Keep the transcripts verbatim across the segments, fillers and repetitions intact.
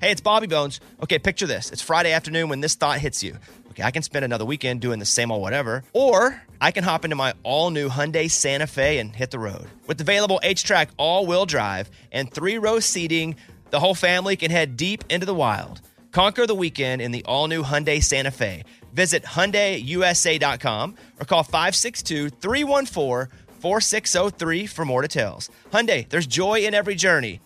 Hey, it's Bobby Bones. Okay, picture this. It's Friday afternoon when this thought hits you. Okay, I can spend another weekend doing the same old whatever, or I can hop into my all-new Hyundai Santa Fe and hit the road. With available H-Track all-wheel drive and three-row seating, the whole family can head deep into the wild. Conquer the weekend in the all-new Hyundai Santa Fe. Visit Hyundai U S A dot com or call five six two, three one four, four six zero three for more details. Hyundai, there's joy in every journey.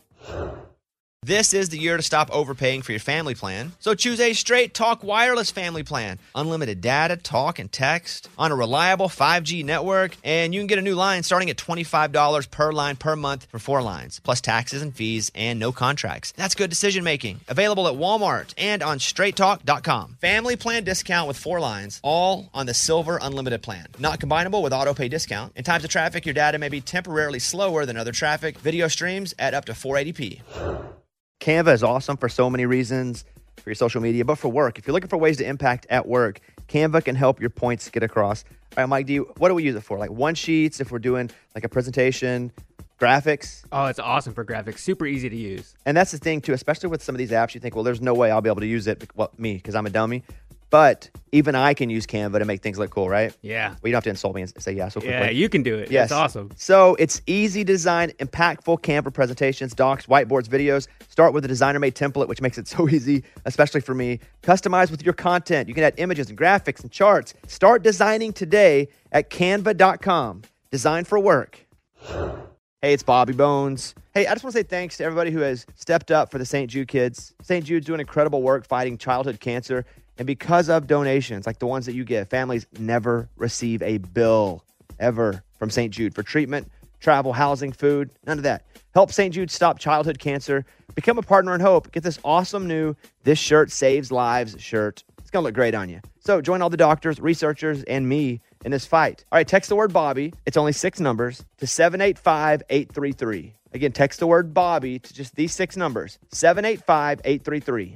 This is the year to stop overpaying for your family plan. So choose a Straight Talk Wireless family plan. Unlimited data, talk, and text on a reliable five G network. And you can get a new line starting at twenty-five dollars per line per month for four lines, plus taxes and fees and no contracts. That's good decision making. Available at Walmart and on straight talk dot com. Family plan discount with four lines, all on the Silver Unlimited plan. Not combinable with auto pay discount. In times of traffic, your data may be temporarily slower than other traffic. Video streams at up to four eighty p. Canva is awesome for so many reasons, for your social media, but for work. If you're looking for ways to impact at work, Canva can help your points get across. All right, Mike, do you, what do we use it for? Like one sheets, if we're doing like a presentation, graphics? Oh, it's awesome for graphics. Super easy to use. And that's the thing, too, especially with some of these apps, you think, well, there's no way I'll be able to use it. Well, me, because I'm a dummy. But even I can use Canva to make things look cool, right? Yeah. Well, you don't have to insult me and say yeah so quickly. Yeah, you can do it. Yes. It's awesome. So it's easy to design impactful Canva presentations, docs, whiteboards, videos. Start with a designer-made template, which makes it so easy, especially for me. Customize with your content. You can add images and graphics and charts. Start designing today at canva dot com. Design for work. Hey, it's Bobby Bones. Hey, I just want to say thanks to everybody who has stepped up for the Saint Jude kids. Saint Jude's doing incredible work fighting childhood cancer. And because of donations like the ones that you give, families never receive a bill ever from Saint Jude for treatment, travel, housing, food, none of that. Help Saint Jude stop childhood cancer. Become a partner in hope. Get this awesome new This Shirt Saves Lives shirt. It's going to look great on you. So join all the doctors, researchers, and me in this fight. All right, text the word Bobby. It's only six numbers to seven eight five, eight three three. Again, text the word Bobby to just these six numbers, seven eight five, eight three three.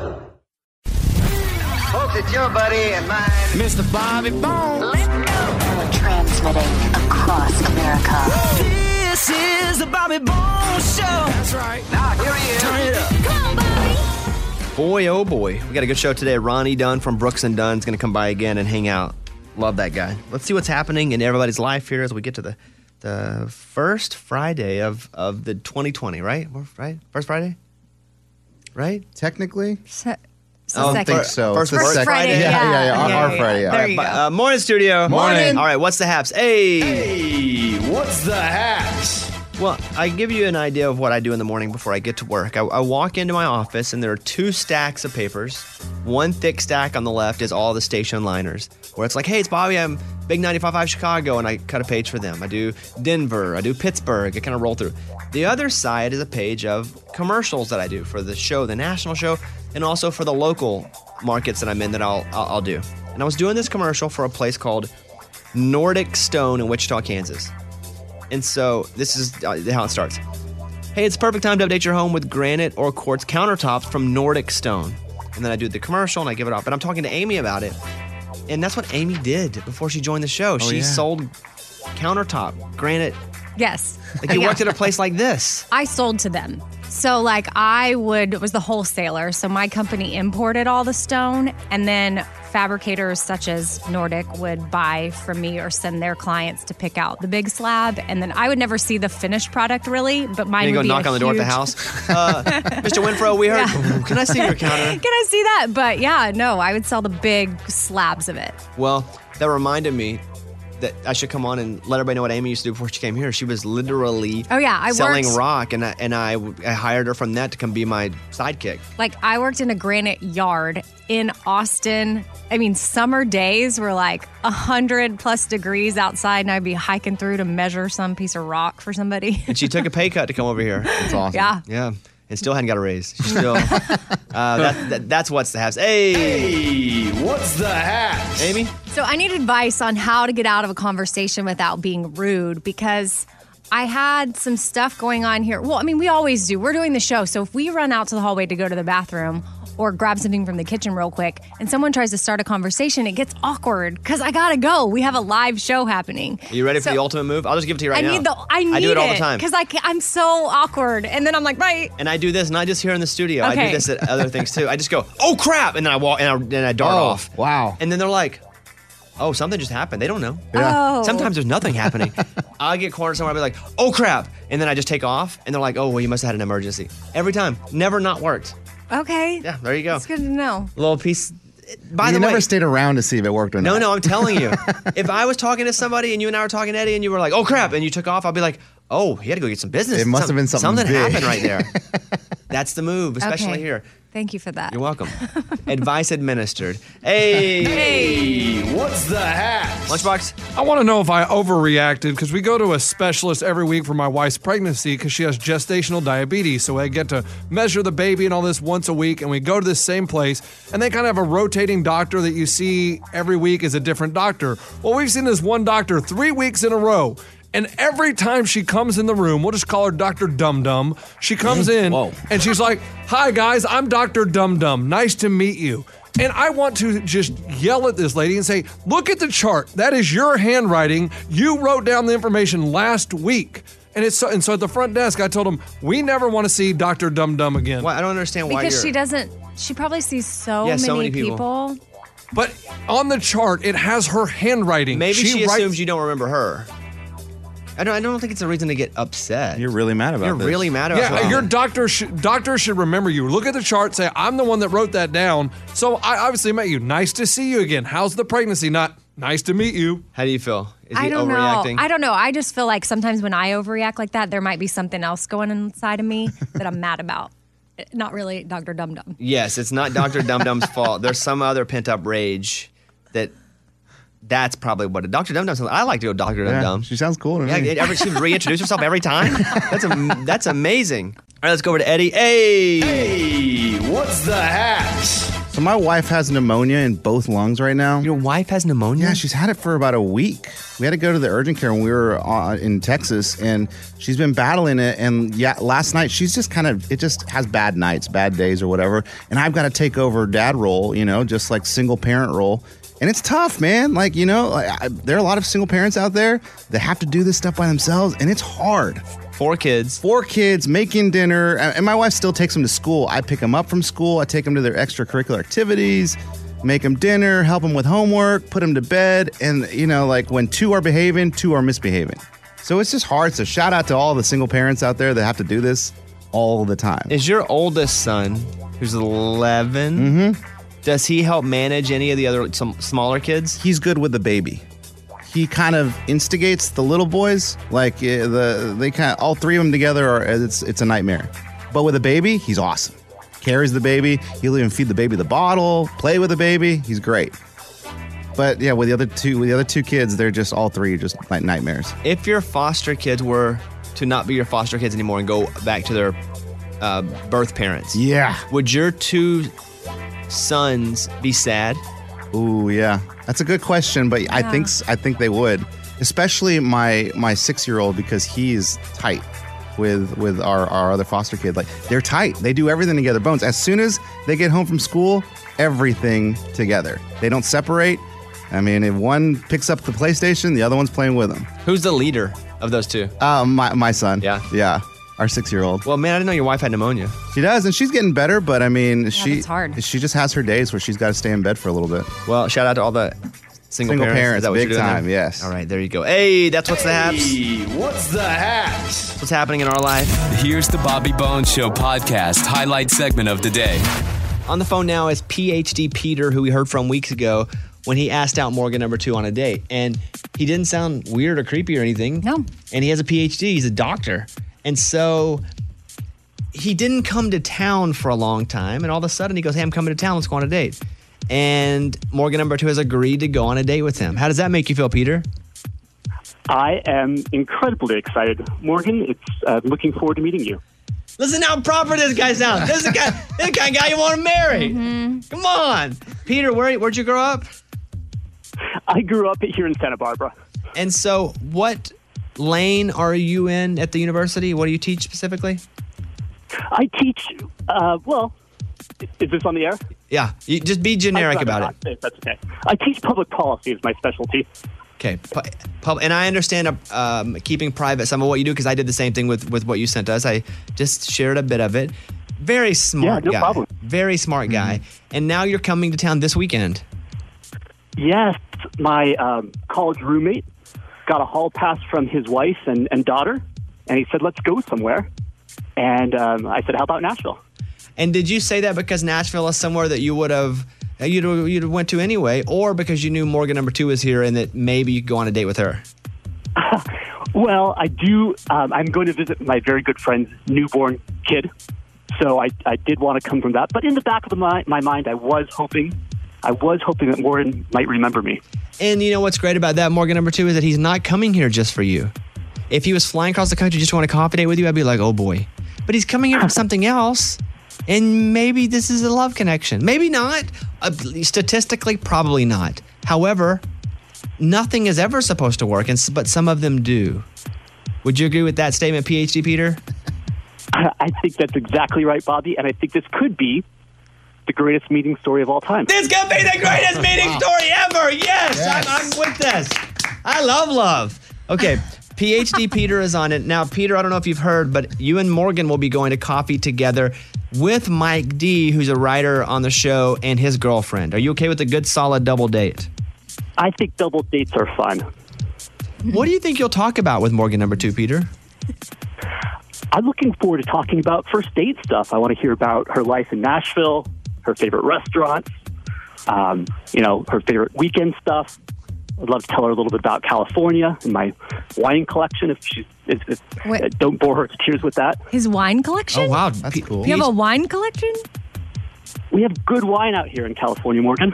Folks, it's your buddy and mine, Mister Bobby Bones. Let's go. Transmitting across America. This is the Bobby Bones Show. That's right. Now, here he is. Turn it up. Come on, Bobby. Boy, oh boy. We got a good show today. Ronnie Dunn from Brooks and Dunn is going to come by again and hang out. Love that guy. Let's see what's happening in everybody's life here as we get to the the first Friday of, of the twenty twenty, right? Right? First Friday? Right? Technically? So, Oh, I don't think so. First, It's the first second- Friday? Yeah, yeah, yeah. Yeah, Our, yeah, our yeah. Friday. There Yeah. you go. Uh, morning, studio. Morning. All right, what's the haps? Hey. Hey, what's the hacks? Well, I give you an idea of what I do in the morning before I get to work. I, I walk into my office, and there are two stacks of papers. One thick stack on the left is all the station liners, where it's like, hey, it's Bobby, I'm Big ninety-five point five Chicago, and I cut a page for them. I do Denver, I do Pittsburgh, I kind of roll through. The other side is a page of commercials that I do for the show, the national show, and also for the local markets that I'm in that I'll, I'll, I'll do. And I was doing this commercial for a place called Nordic Stone in Wichita, Kansas. And so this is how it starts. Hey, it's perfect time to update your home with granite or quartz countertops from Nordic Stone. And then I do the commercial and I give it off. And I'm talking to Amy about it. And that's what Amy did before she joined the show. she yeah. sold countertop, granite. yes. Like you Yeah. worked at a place like this. I sold to them. So like I would was the wholesaler. So my company imported all the stone, and then fabricators such as Nordic would buy from me or send their clients to pick out the big slab, and then I would never see the finished product really, but mine And you would go be knock a on the door at the huge- house. Uh, Mister Winfro, we heard. Yeah. Can I see your counter? Can I see that? But yeah, no, I would sell the big slabs of it. Well, that reminded me that I should come on and let everybody know what Amy used to do before she came here. She was literally Oh yeah, I selling worked rock, and I, and I, I hired her from that to come be my sidekick. like I worked in a granite yard in Austin. I mean, summer days were like a hundred plus degrees outside, and I'd be hiking through to measure some piece of rock for somebody. And she took a pay cut to come over here. That's awesome. Yeah. Yeah, and still hadn't got a raise. She's still. uh, that, that, that's what's the haps. Hey, Hey, what's the hacks? Amy. So I need advice on how to get out of a conversation without being rude, because I had some stuff going on here. Well, I mean, we always do. We're doing the show. So if we run out to the hallway to go to the bathroom, or grab something from the kitchen real quick and someone tries to start a conversation, it gets awkward because I gotta go. We have a live show happening. Are you ready for So- the ultimate move? I'll just give it to you right I now. need the I need I do it all the time. because I ca- I'm so awkward, and then I'm like, right. And I do this not just here in the studio. I do Okay. this at other things too. I just go, oh crap, and then I walk and I, and I dart Oh, off. wow. And then they're like, oh, something just happened. They don't know. Oh. Sometimes there's nothing happening. I'll get cornered somewhere. I'll be like, oh crap, and then I just take off, and they're like, oh well, you must have had an emergency. Every time, never not worked. Okay. Yeah, there you go. That's good to know. Little piece. By you the never way, stayed around to see if it worked or no, not. no, I'm telling you. If I was talking to somebody and you and I were talking to Eddie and you were like, oh crap, and you took off, I'll be like, oh, he had to go get some business. It must have been something Something big. happened right there. That's the move, especially Okay. here. Thank you for that. You're welcome. Advice administered. Hey. Hey, what's the hack? Lunchbox. I want to know if I overreacted because we go to a specialist every week for my wife's pregnancy because she has gestational diabetes. So I get to measure the baby and all this once a week, and we go to this same place, and they kind of have a rotating doctor that you see every week is a different doctor. Well, we've seen this one doctor three weeks in a row. And every time she comes in the room, we'll just call her Doctor Dum Dum. She comes in Whoa. and she's like, "Hi guys, I'm Doctor Dum Dum. Nice to meet you." And I want to just yell at this lady and say, "Look at the chart. That is your handwriting. You wrote down the information last week." And it's so, and so at the front desk, I told them, "We never want to see Doctor Dum Dum again." Well, I don't understand why because you're. she doesn't. She probably sees so, Yeah, many, so many people. people. But on the chart, it has her handwriting. Maybe she, writes- assumes you don't remember her. I don't. I don't think it's a reason to get upset. You're really mad about You're this. really mad about Yeah, something. your doctor should doctor should remember you. Look at the chart, say, "I'm the one that wrote that down." So I obviously met you. Nice to see you again. How's the pregnancy? Not nice to meet you. How do you feel? Is I he don't overreacting? know. I don't know. I just feel like sometimes when I overreact like that, there might be something else going inside of me that I'm mad about. Not really Doctor Dum Dum. Yes, it's not Doctor Dum Dum's fault. There's some other pent up rage that. That's probably what it. Doctor Dum Dum. I like to go Doctor Dum Yeah, Dum. she sounds cool to Yeah, me. it- every, she reintroduce herself every time. That's a, that's amazing. All right, let's go over to Eddie. Hey, Hey, what's the hack? So my wife has pneumonia in both lungs right now. your wife has pneumonia. Yeah, she's had it for about a week. We had to go to the urgent care when we were uh, in Texas, and she's been battling it. And yeah, last night she's just kind of, it just has bad nights, bad days or whatever. And I've got to take over dad role, you know, just like single parent role. And it's tough, man. Like, you know, like, I, there are a lot of single parents out there that have to do this stuff by themselves, and it's hard. Four kids. Four kids, making dinner, and and my wife still takes them to school. I pick them up from school. I take them to their extracurricular activities, make them dinner, help them with homework, put them to bed. And, you know, like when two are behaving, two are misbehaving. So it's just hard. So shout out to all the single parents out there that have to do this all the time. Is your oldest son, who's eleven, Mm-hmm. does he help manage any of the other some smaller kids? He's good with the baby. He kind of instigates the little boys. Like uh, the they kind of all three of them together are it's it's a nightmare. But with a baby, he's awesome. Carries the baby. He'll even feed the baby the bottle. Play with the baby. He's great. But yeah, with the other two with the other two kids, they're just all three just like nightmares. If your foster kids were to not be your foster kids anymore and go back to their uh, birth parents, Yeah. would your two sons be sad? Ooh, yeah. That's a good question, but I think s- I think they would, especially my my six year old because he's tight with with our our other foster kid. Like they're tight. They do everything together. Bones. As soon as they get home from school, everything together. They don't separate. I mean, if one picks up the PlayStation, the other one's playing with them. Who's the leader of those two? Uh, my my son. Yeah? yeah. Our six year old. Well, man, I didn't know your wife had pneumonia. She does, and she's getting better. But I mean, she it's hard. she just has her days where she's got to stay in bed for a little bit. Well, shout out to all the single, Single parents. parents, Is that what big you're doing time, there? yes. All right, there you go. Hey, that's what's the haps. Hey, what's the hack? What's happening in our life? Here's the Bobby Bones Show podcast highlight segment of the day. On the phone now is P H D Peter, who we heard from weeks ago when he asked out Morgan number two on a date. And he didn't sound weird or creepy or anything. No. And he has a P H D. He's a doctor. And so he didn't come to town for a long time. And all of a sudden he goes, hey, I'm coming to town. Let's go on a date. And Morgan number two has agreed to go on a date with him. How does that make you feel, Peter? I am incredibly excited. Morgan, it's uh, looking forward to meeting you. Listen how proper this guy sounds. This is the, guy, this the kind of guy you want to marry. Come on. Peter, where, where'd you grow up? I grew up here in Santa Barbara. And so what lane are you in at the university? What do you teach specifically? I teach, uh, well, Is this on the air? Yeah, you just be generic I'd rather about it. not say That's okay. I teach public policy is my specialty. Okay, pu- pub- and I understand um, keeping private some of what you do because I did the same thing with, with what you sent us. I just shared a bit of it. Very smart Yeah, no guy. problem. Very smart guy. And now you're coming to town this weekend. Yes, my um, college roommate got a hall pass from his wife and, and daughter, and he said, let's go somewhere. And um, I said, how about Nashville? And did you say that because Nashville is somewhere that you would have you'd you'd went to anyway, or because you knew Morgan number two was here and that maybe you could go on a date with her? Well, I do. Um, I'm going to visit my very good friend's newborn kid, so I, I did want to come from that. But in the back of the my, my mind, I was hoping, I was hoping that Morgan might remember me. And you know what's great about that, Morgan number two, is that he's not coming here just for you. If he was flying across the country just to want to coffee date with you, I'd be like, oh boy. But he's coming here for something else. And maybe this is a love connection. Maybe not. Uh, statistically, probably not. However, nothing is ever supposed to work, and s- but some of them do. Would you agree with that statement, P H D Peter? I think that's exactly right, Bobby, and I think this could be the greatest meeting story of all time. This could be the greatest meeting Wow. story ever. Yes, Yes. I'm, I'm with this. I love love. Okay, P H D Peter is on it. Now, Peter, I don't know if you've heard, but you and Morgan will be going to coffee together with Mike D, who's a writer on the show, and his girlfriend. Are you okay with a good, solid double date? I think double dates are fun. What do you think you'll talk about with Morgan number two, Peter? I'm looking forward to talking about first date stuff. I want to hear about her life in Nashville, her favorite restaurants, um, you know, her favorite weekend stuff. I'd love to tell her a little bit about California and my wine collection. If she's, if, if, Wait. uh, don't bore her to tears with that. His wine collection? Oh, wow. That's cool. You have a wine collection? We have good wine out here in California, Morgan.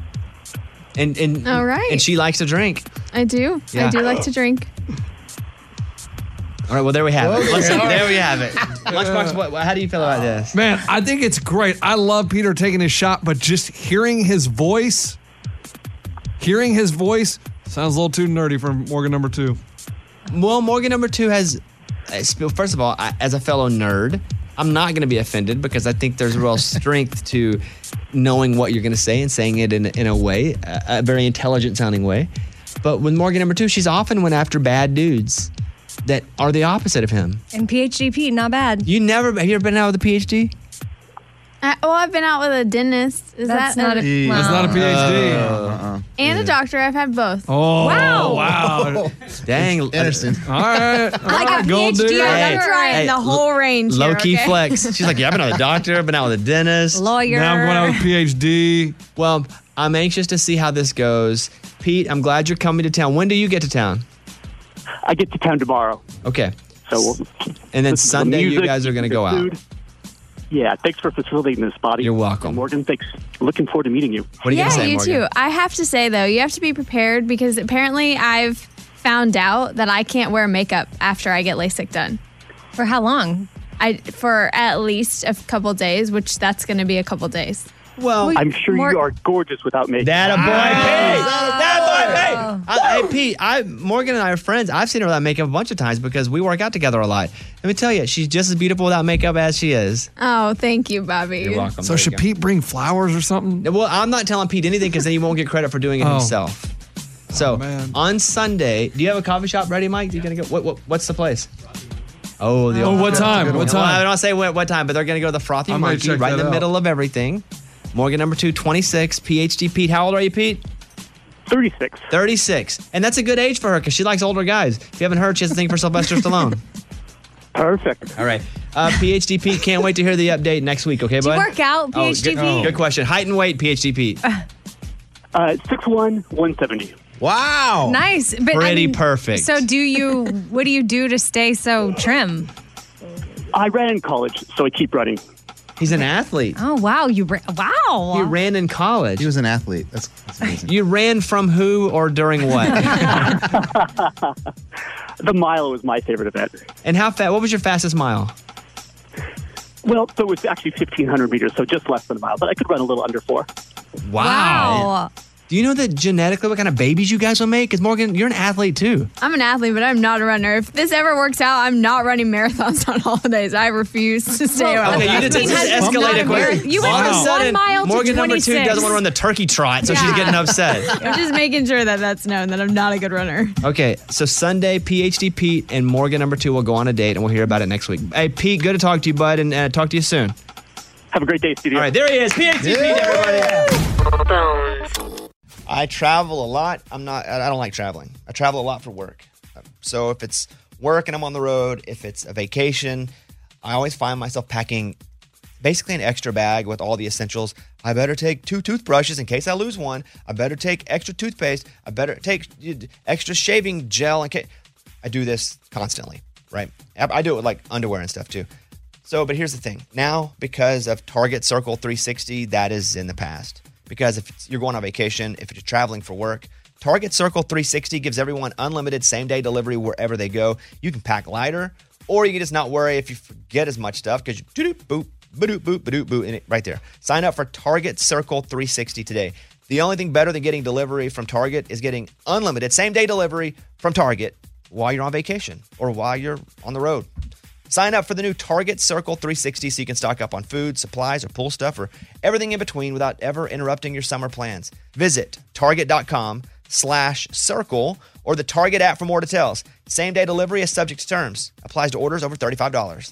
And and All right. and she likes to drink. I do. Yeah. I do like to drink. All right, well, there we have it. Okay. Listen, All right. there we have it. Lunchbox, what, how do you feel about this? Man, I think it's great. I love Peter taking his shot, but just hearing his voice, hearing his voice sounds a little too nerdy for Morgan number two. Well, Morgan number two has, first of all, I, as a fellow nerd, I'm not going to be offended because I think there's real strength to knowing what you're going to say and saying it in, in a way, a, a very intelligent sounding way. But with Morgan number two, she's often went after bad dudes that are the opposite of him. And P H D Pete, not bad. You never, have you ever been out with a P H D? I, well, I've been out with a dentist. Is That's that not a- That's not a P H D. Uh, and a doctor? I've had both. Oh, Wow. wow. Dang. Interesting. All right. All Like right, a gold PhD, digger. I'm trying hey, the whole range Low here, key okay? flex. She's like, yeah, I've been out with a doctor, been out with a dentist. Lawyer. Now I'm going out with P H D. Well, I'm anxious to see how this goes. Pete, I'm glad you're coming to town. When do you get to town? I get to town tomorrow. Okay. So we'll, And then listen to the Sunday, you music, guys are going to the go out. food. Yeah, thanks for facilitating this, Bobby. You're welcome. Morgan, thanks. Looking forward to meeting you. What are you yeah, going to say, you Morgan? too. I have to say though, you have to be prepared because apparently I've found out that I can't wear makeup after I get LASIK done. For how long? I for at least a couple days, which that's going to be a couple days. Well, I'm sure Mor- you are gorgeous without makeup. that a boy, Pete. That boy, Oh. Pete. I, hey, Pete, I, Morgan and I are friends. I've seen her without makeup a bunch of times because we work out together a lot. Let me tell you, she's just as beautiful without makeup as she is. Oh, thank you, Bobby. You're welcome. So There you should go. Pete bring flowers or something? Well, I'm not telling Pete anything because then he won't get credit for doing it Oh. himself. So man. on Sunday, do you have a coffee shop ready, Mike? You gonna go? What, what What's the place? Oh, the Oh, old- what time? What Well, I time? don't say what, what time, but they're gonna go to the Frothy I might Monkey check right in that the out. middle of everything. Morgan number two, twenty-six, P H D Pete. How old are you, Pete? thirty-six. thirty-six. And that's a good age for her because she likes older guys. If you haven't heard, she has a thing for Sylvester Stallone. Perfect. All right. Uh, P H D Pete, can't wait to hear the update next week, okay, Do bud? you work out, P H D good, Pete? good question. Height and weight, P H D Pete. Uh, six one, one seventy. Wow. Nice. But, I Pretty mean, perfect. So do you, what do you do to stay so trim? I ran in college, so I keep running. He's an athlete. Oh, wow. You ra- Wow. He ran in college. He was an athlete. That's, that's amazing. You ran from who or during what? The mile was my favorite event. And how fast? What was your fastest mile? Well, so it was actually fifteen hundred meters, so just less than a mile, but I could run a little under four. Wow. Do you know that genetically what kind of babies you guys will make? Because Morgan, you're an athlete too. I'm an athlete, but I'm not a runner. If this ever works out, I'm not running marathons on holidays. I refuse to stay Well, away. okay, you just, just escalated quick. You All went of a from sudden, one mile to Morgan number two twenty-six. doesn't want to run the turkey trot, so she's Yeah. getting upset. I'm just making sure that that's known that I'm not a good runner. Okay, so Sunday, P H D Pete and Morgan number two will go on a date, and we'll hear about it next week. Hey, Pete, good to talk to you, bud, and uh, talk to you soon. Have a great day, studio. All right, there he is, P H D Pete, everybody. I travel a lot. I'm not. I don't like traveling. I travel a lot for work. So if it's work and I'm on the road, if it's a vacation, I always find myself packing basically an extra bag with all the essentials. I better take two toothbrushes in case I lose one. I better take extra toothpaste. I better take extra shaving gel in case. I do this constantly, right? I do it with like underwear and stuff too. So, but here's the thing. Now, because of Target Circle three sixty, that is in the past. Because if it's, you're going on vacation, if you're traveling for work, Target Circle three sixty gives everyone unlimited same-day delivery wherever they go. You can pack lighter, or you can just not worry if you forget as much stuff because you do boop, ba-doop, boop, ba-doop, boop, and it right there. Sign up for Target Circle three sixty today. The only thing better than getting delivery from Target is getting unlimited same-day delivery from Target while you're on vacation or while you're on the road. Sign up for the new Target Circle three sixty so you can stock up on food, supplies, or pool stuff, or everything in between without ever interrupting your summer plans. Visit target.com slash circle or the Target app for more details. Same-day delivery is subject to terms. Applies to orders over thirty-five dollars.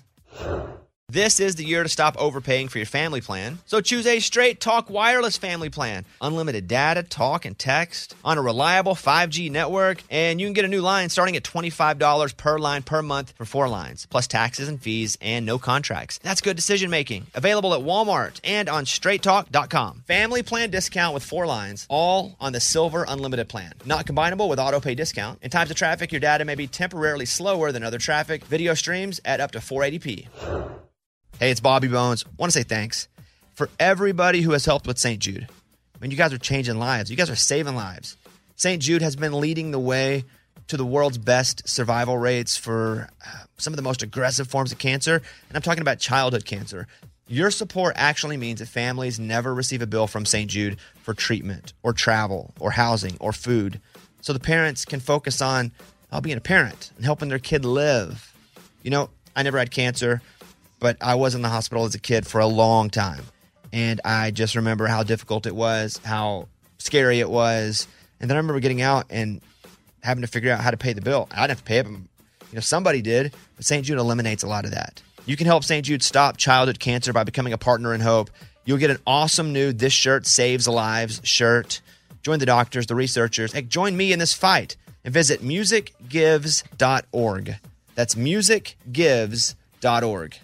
This is the year to stop overpaying for your family plan. So choose a Straight Talk Wireless family plan. Unlimited data, talk, and text on a reliable five G network. And you can get a new line starting at twenty-five dollars per line per month for four lines, plus taxes and fees and no contracts. That's good decision making. Available at Walmart and on straight talk dot com. Family plan discount with four lines, all on the Silver Unlimited plan. Not combinable with auto pay discount. In times of traffic, your data may be temporarily slower than other traffic. Video streams at up to four eighty p. Hey, it's Bobby Bones. Want to say thanks for everybody who has helped with Saint Jude. I mean, you guys are changing lives. You guys are saving lives. Saint Jude has been leading the way to the world's best survival rates for uh, some of the most aggressive forms of cancer, and I'm talking about childhood cancer. Your support actually means that families never receive a bill from Saint Jude for treatment or travel or housing or food, so the parents can focus on uh, being a parent and helping their kid live. You know, I never had cancer, but I was in the hospital as a kid for a long time. And I just remember how difficult it was, how scary it was. And then I remember getting out and having to figure out how to pay the bill. I didn't have to pay it, but you know, somebody did. But Saint Jude eliminates a lot of that. You can help Saint Jude stop childhood cancer by becoming a partner in hope. You'll get an awesome new This Shirt Saves Lives shirt. Join the doctors, the researchers. Hey, join me in this fight and visit music gives dot org. That's music gives dot org.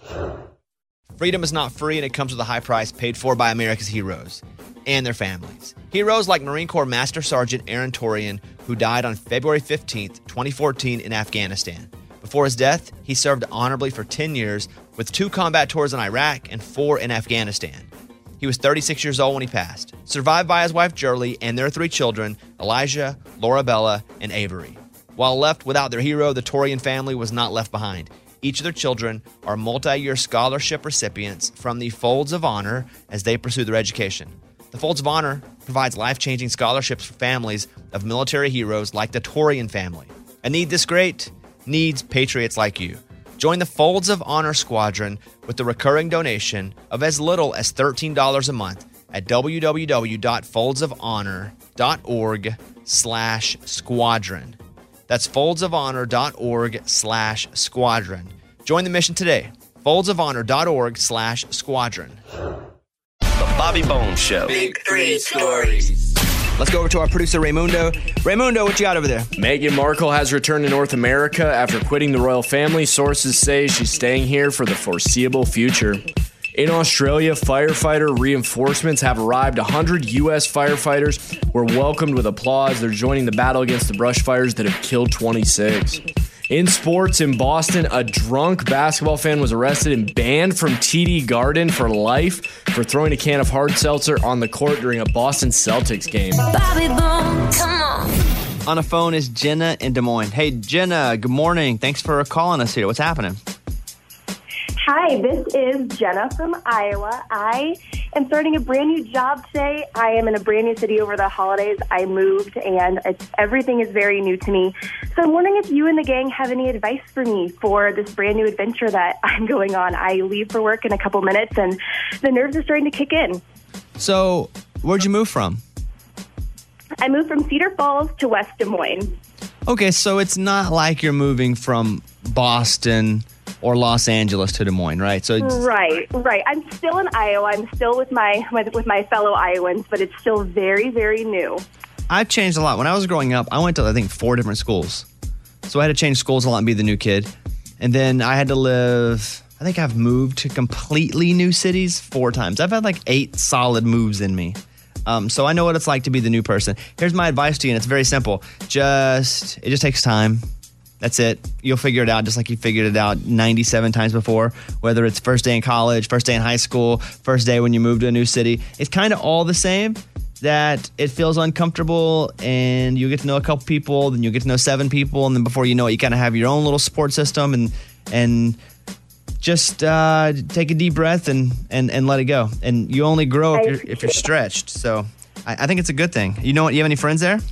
Freedom is not free, and it comes with a high price paid for by America's heroes and their families. Heroes like Marine Corps Master Sergeant Aaron Torian, who died on February fifteenth, twenty fourteen in Afghanistan. Before his death, he served honorably for ten years with two combat tours in Iraq and four in Afghanistan. He was thirty-six years old when he passed, survived by his wife Jerlie and their three children, Elijah, Laura Bella, and Avery. While left without their hero, the Torian family was not left behind. Each of their children are multi-year scholarship recipients from the Folds of Honor as they pursue their education. The Folds of Honor provides life-changing scholarships for families of military heroes like the Torian family. A need this great needs patriots like you. Join the Folds of Honor Squadron with the recurring donation of as little as thirteen dollars a month at www.foldsofhonor.org slash squadron. That's foldsofhonor.org slash squadron. Join the mission today. foldsofhonor.org slash squadron. The Bobby Bones Show. Big three stories. Let's go over to our producer, Raymundo. Raymundo, what you got over there? Meghan Markle has returned to North America after quitting the royal family. Sources say she's staying here for the foreseeable future. In Australia, firefighter reinforcements have arrived. one hundred U S firefighters were welcomed with applause. They're joining the battle against the brush fires that have killed twenty-six. In sports, in Boston, a drunk basketball fan was arrested and banned from T D Garden for life for throwing a can of hard seltzer on the court during a Boston Celtics game. Bobby Bones, come on. On the phone is Jenna in Des Moines. Hey, Jenna, good morning. Thanks for calling us here. What's happening? Hi, this is Jenna from Iowa. I am starting a brand new job today. I am in a brand new city over the holidays. I moved, and it's, everything is very new to me. So I'm wondering if you and the gang have any advice for me for this brand new adventure that I'm going on. I leave for work in a couple minutes, and the nerves are starting to kick in. So, where'd you move from? I moved from Cedar Falls to West Des Moines. Okay, so it's not like you're moving from Boston or Los Angeles to Des Moines, right? So it's, Right, right. I'm still in Iowa. I'm still with my, my with my fellow Iowans, but it's still very, very new. I've changed a lot. When I was growing up, I went to, I think, four different schools. So I had to change schools a lot and be the new kid. And then I had to live, I think I've moved to completely new cities four times. I've had like eight solid moves in me. Um, so I know what it's like to be the new person. Here's my advice to you, and it's very simple. Just, it just takes time. That's it. You'll figure it out just like you figured it out ninety-seven times before, whether it's first day in college, first day in high school, first day when you move to a new city. It's kind of all the same, that it feels uncomfortable and you get to know a couple people, then you get to know seven people, and then before you know it, you kind of have your own little support system, and and just uh, take a deep breath and, and, and let it go. And you only grow if you're, if you're stretched. So I, I think it's a good thing. You know what? You have any friends there?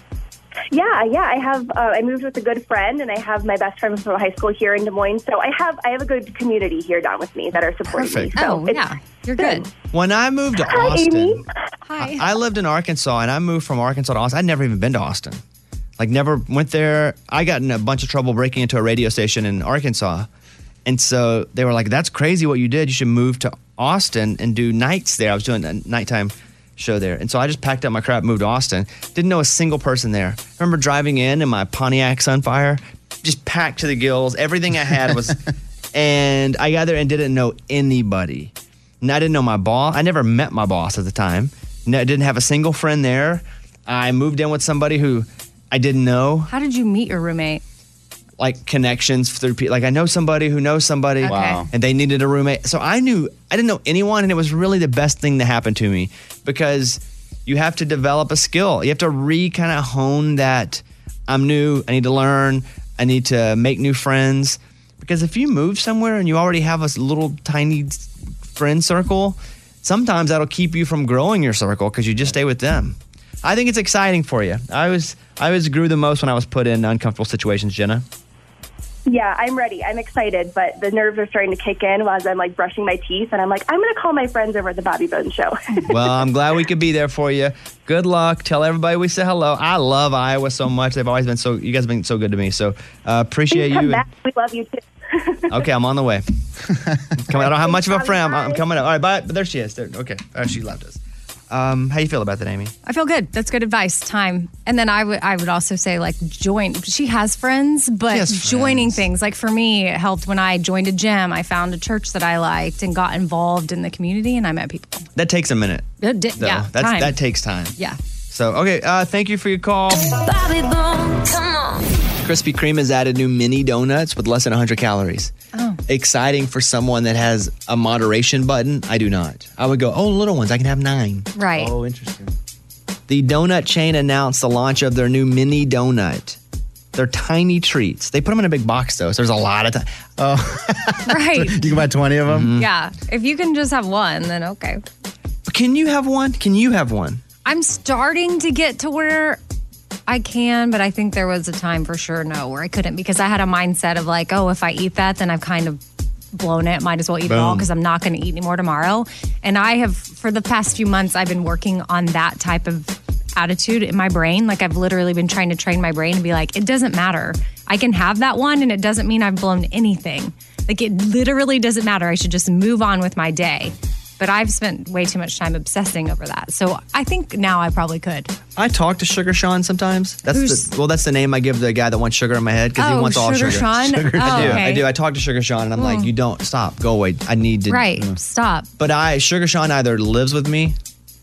Yeah, yeah. I have. Uh, I moved with a good friend, and I have my best friend from high school here in Des Moines. So I have. I have a good community here down with me that are supporting Perfect. me. So Oh, it's yeah. You're good. When I moved to Hi, Austin, Amy. Hi. I lived in Arkansas, and I moved from Arkansas to Austin. I'd never even been to Austin. Like, never went there. I got in a bunch of trouble breaking into a radio station in Arkansas. And so they were like, that's crazy what you did. You should move to Austin and do nights there. I was doing a nighttime show there. And so I just packed up my crap, moved to Austin. Didn't know a single person there. I remember driving in in my Pontiac Sunfire, just packed to the gills. Everything I had was, and I got there and didn't know anybody. And I didn't know my boss. I never met my boss at the time. No, I didn't have a single friend there. I moved in with somebody who I didn't know. How did you meet your roommate? Like connections through people. Like I know somebody who knows somebody. Okay. Wow. And they needed a roommate. So I knew, I didn't know anyone, and it was really the best thing that happened to me, because you have to develop a skill. You have to re kind of hone that I'm new, I need to learn, I need to make new friends. Because if you move somewhere and you already have a little tiny friend circle, sometimes that'll keep you from growing your circle because you just stay with them. I think it's exciting for you. I was I was grew the most when I was put in uncomfortable situations, Jenna. Yeah, I'm ready. I'm excited, but the nerves are starting to kick in as I'm like brushing my teeth, and I'm like, I'm going to call my friends over at the Bobby Bones Show. Well, I'm glad we could be there for you. Good luck. Tell everybody we say hello. I love Iowa so much. They've always been so, you guys have been so good to me. So uh, appreciate Please come you. back. We love you too. Okay, I'm on the way. Coming, I don't have much of a friend. I'm, I'm coming up. All right, bye. But there she is. There, okay, oh, she left us. Um, how you feel about that, Amy? I feel good. That's good advice. Time. And then I would I would also say, like, join. She has friends, but She has joining things. Like for me, it helped when I joined a gym. I found a church that I liked and got involved in the community, and I met people. That takes a minute. It did- though. yeah, That's, time. that takes time. Yeah. So, okay, uh, thank you for your call. Bobby Bones, come on. Krispy Kreme has added new mini donuts with less than one hundred calories. Oh. Exciting for someone that has a moderation button. I do not. I would go, oh, little ones, I can have nine. Right. Oh, interesting. The donut chain announced the launch of their new mini donut. They're tiny treats. They put them in a big box, though, so there's a lot of time. Oh, Right. you can buy twenty of them? Mm-hmm. Yeah. If you can just have one, then okay. Can you have one? Can you have one? I'm starting to get to where I can, but I think there was a time for sure, no, where I couldn't, because I had a mindset of like, oh, if I eat that, then I've kind of blown it. Might as well eat it all Boom. because I'm not going to eat anymore tomorrow. And I have, for the past few months, I've been working on that type of attitude in my brain. Like I've literally been trying to train my brain to be like, it doesn't matter. I can have that one and it doesn't mean I've blown anything. Like it literally doesn't matter. I should just move on with my day. But I've spent way too much time obsessing over that. So I think now I probably could. I talk to Sugar Sean sometimes. That's Who's- the, well, that's the name I give the guy that wants sugar in my head because Oh, he wants all Sugar sugar. Sean? Sugar I Oh, do. okay. I do. I talk to Sugar Sean and I'm like, Mm. you don't stop. Go away. I need to. Right. Stop. But I Sugar Sean either lives with me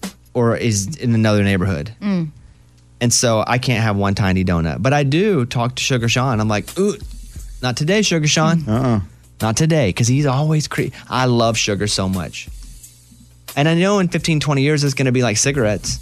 or is in another neighborhood. Mm. And so I can't have one tiny donut. But I do talk to Sugar Sean. I'm like, ooh, not today, Sugar Sean. Uh-uh. Not today, because he's always cre- I love sugar so much. And I know in fifteen, twenty years it's going to be like cigarettes.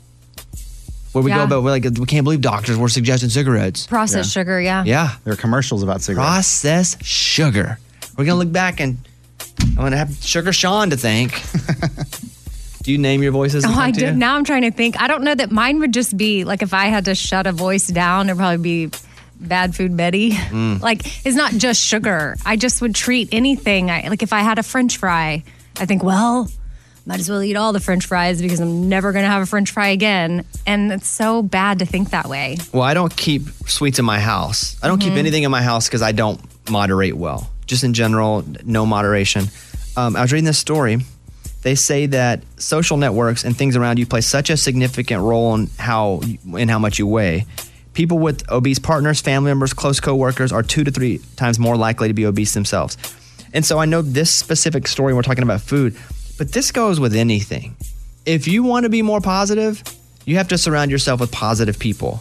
Where we Yeah. go, but we're like, we can't believe doctors were suggesting cigarettes. Processed sugar, yeah. Yeah. There are commercials about cigarettes. Processed sugar. We're going to look back and I'm going to have Sugar Sean to thank. Do you name your voices? Oh, I to did. you? Now I'm trying to think. I don't know that mine would just be like if I had to shut a voice down, it'd probably be Bad Food Betty. Mm. Like, it's not just sugar. I just would treat anything. I, like if I had a French fry, I think, well, might as well eat all the French fries because I'm never going to have a French fry again. And it's so bad to think that way. Well, I don't keep sweets in my house. I don't Mhm. keep anything in my house because I don't moderate well. Just in general, no moderation. Um, I was reading this story. They say that social networks and things around you play such a significant role in how in how much you weigh. People with obese partners, family members, close coworkers are two to three times more likely to be obese themselves. And so I know this specific story, we're talking about food, but this goes with anything. If you want to be more positive, you have to surround yourself with positive people.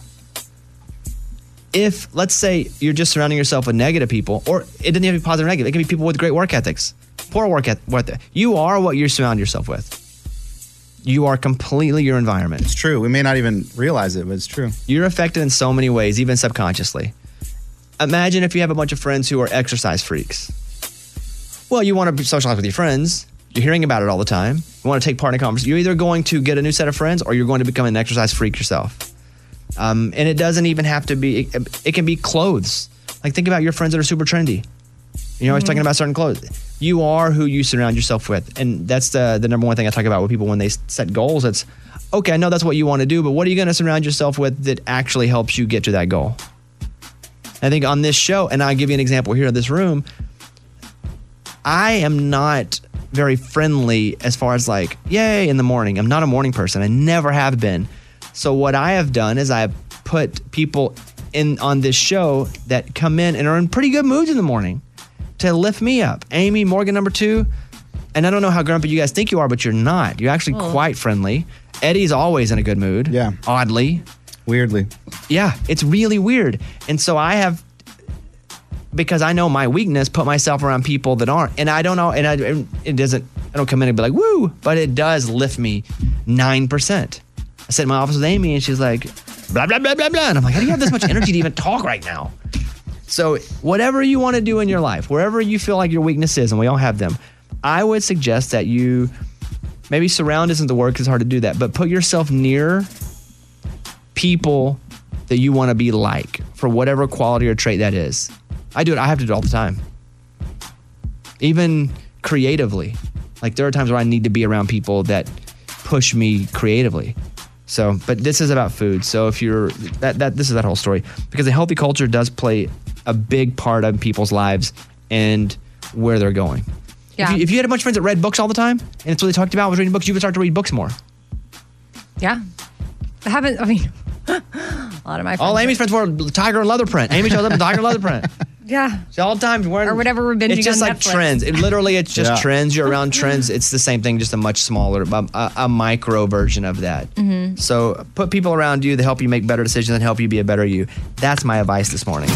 If, let's say, you're just surrounding yourself with negative people, or it doesn't have to be positive or negative, it can be people with great work ethics, poor work ethic. You are what you surround yourself with. You are completely your environment. It's true. We may not even realize it, but it's true. You're affected in so many ways, even subconsciously. Imagine if you have a bunch of friends who are exercise freaks. Well, you want to socialize with your friends. You're hearing about it all the time. You want to take part in a conversation. You're either going to get a new set of friends or you're going to become an exercise freak yourself. Um, and it doesn't even have to be, it, it can be clothes. Like think about your friends that are super trendy. You're always Mhm. talking about certain clothes. You are who you surround yourself with. And that's the, the number one thing I talk about with people when they set goals. It's, okay, I know that's what you want to do, but what are you going to surround yourself with that actually helps you get to that goal? I think on this show, and I'll give you an example here in this room, I am not very friendly as far as like, yay, in the morning. I'm not a morning person. I never have been. So what I have done is I have put people in on this show that come in and are in pretty good moods in the morning to lift me up. Amy, Morgan, number two. And I don't know how grumpy you guys think you are, but you're not. You're actually Oh. quite friendly. Eddie's always in a good mood. Yeah. Oddly. Weirdly. Yeah, it's really weird. And so I have, because I know my weakness, put myself around people that aren't. And I don't know, and I, it doesn't, I don't come in and be like, woo, but it does lift me nine percent. I sit in my office with Amy and she's like, blah, blah, blah, blah, blah. And I'm like, how do you have this much energy to even talk right now? So whatever you want to do in your life, wherever you feel like your weakness is, and we all have them, I would suggest that you, maybe surround isn't the word because it's hard to do that, but put yourself near people that you want to be like for whatever quality or trait that is. I do it. I have to do it all the time. Even creatively. Like there are times where I need to be around people that push me creatively. So, but this is about food. So if you're, that, that this is that whole story. Because a healthy culture does play a big part of people's lives and where they're going. Yeah. If you, if you had a bunch of friends that read books all the time, and it's what they talked about was reading books, you would start to read books more. Yeah. I haven't, I mean, a lot of my friends. All Amy's friends were tiger and leather print. Amy shows up in tiger and leather print. Yeah. So all the time wearing, Or whatever we're binging it's just on like Netflix. trends. It literally, it's just Yeah. trends. You're around trends. It's the same thing, just a much smaller, a, a, a micro version of that. Mhm. So put people around you that help you make better decisions and help you be a better you. That's my advice this morning.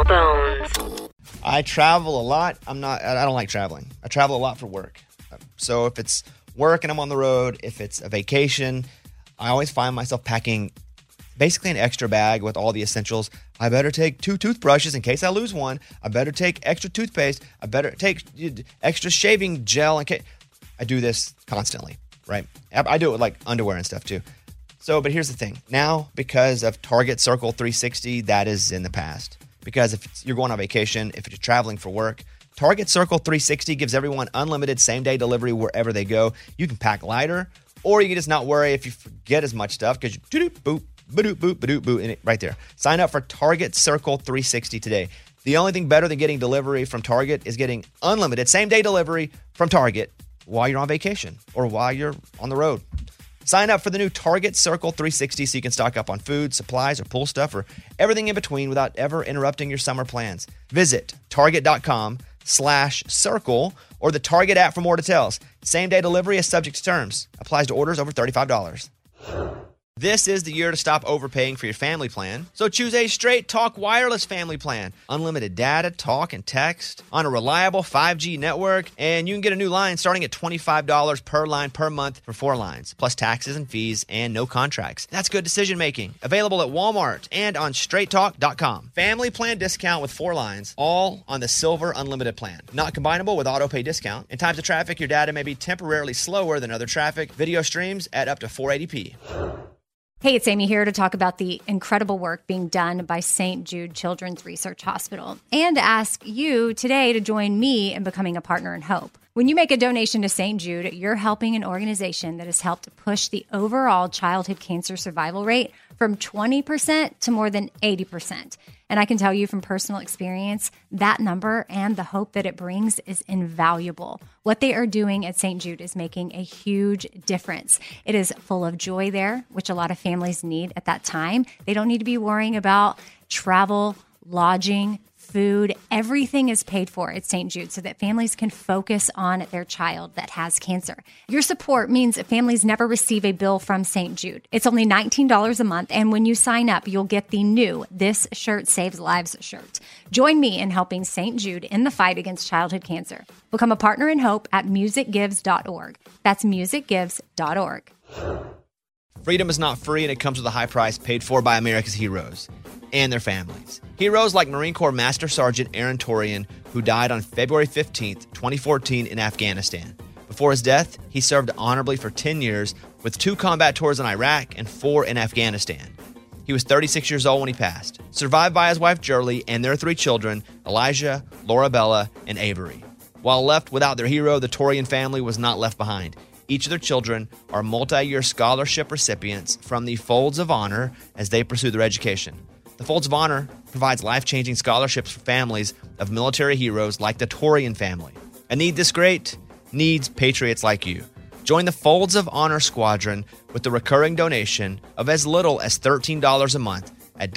I travel a lot. I'm not, I don't like traveling. I travel a lot for work. So if it's work and I'm on the road, if it's a vacation, I always find myself packing basically an extra bag with all the essentials. I better take two toothbrushes in case I lose one. I better take extra toothpaste. I better take extra shaving gel in case. I do this constantly, right? I do it with like underwear and stuff too. So, but here's the thing. Now, because of Target Circle three sixty, that is in the past. Because if it's, you're going on vacation, if you're traveling for work, Target Circle three sixty gives everyone unlimited same-day delivery wherever they go. You can pack lighter, or you can just not worry if you forget as much stuff because you do-doop, boop, ba-doop, boop, ba-doop, boop, and it right there. Sign up for Target Circle three sixty today. The only thing better than getting delivery from Target is getting unlimited same-day delivery from Target while you're on vacation or while you're on the road. Sign up for the new Target Circle three sixty so you can stock up on food, supplies, or pool stuff, or everything in between without ever interrupting your summer plans. Visit target.com slash circle or the Target app for more details. Same-day delivery is subject to terms. Applies to orders over thirty-five dollars. This is the year to stop overpaying for your family plan. So choose a Straight Talk Wireless family plan. Unlimited data, talk, and text on a reliable five G network. And you can get a new line starting at twenty-five dollars per line per month for four lines, plus taxes and fees and no contracts. That's good decision making. Available at Walmart and on straight talk dot com. Family plan discount with four lines, all on the Silver Unlimited plan. Not combinable with auto pay discount. In times of traffic, your data may be temporarily slower than other traffic. Video streams at up to four eighty p. Hey, it's Amy here to talk about the incredible work being done by Saint Jude Children's Research Hospital and to ask you today to join me in becoming a partner in hope. When you make a donation to Saint Jude, you're helping an organization that has helped to push the overall childhood cancer survival rate from twenty percent to more than eighty percent. And I can tell you from personal experience, that number and the hope that it brings is invaluable. What they are doing at Saint Jude is making a huge difference. It is full of joy there, which a lot of families need at that time. They don't need to be worrying about travel, lodging, food. Everything is paid for at Saint Jude so that families can focus on their child that has cancer. Your support means that families never receive a bill from Saint Jude. It's only nineteen dollars a month, and when you sign up, you'll get the new This Shirt Saves Lives shirt. Join me in helping Saint Jude in the fight against childhood cancer. Become a partner in hope at music gives dot org. That's music gives dot org. Freedom is not free, and it comes with a high price paid for by America's heroes and their families. Heroes like Marine Corps Master Sergeant Aaron Torian, who died on February fifteenth, twenty fourteen in Afghanistan. Before his death, he served honorably for ten years with two combat tours in Iraq and four in Afghanistan. He was thirty-six years old when he passed, survived by his wife Jerlie and their three children, Elijah, Laura Bella, and Avery. While left without their hero, the Torian family was not left behind. Each of their children are multi-year scholarship recipients from the Folds of Honor as they pursue their education. The Folds of Honor provides life-changing scholarships for families of military heroes like the Torian family. A need this great needs patriots like you. Join the Folds of Honor Squadron with the recurring donation of as little as thirteen dollars a month at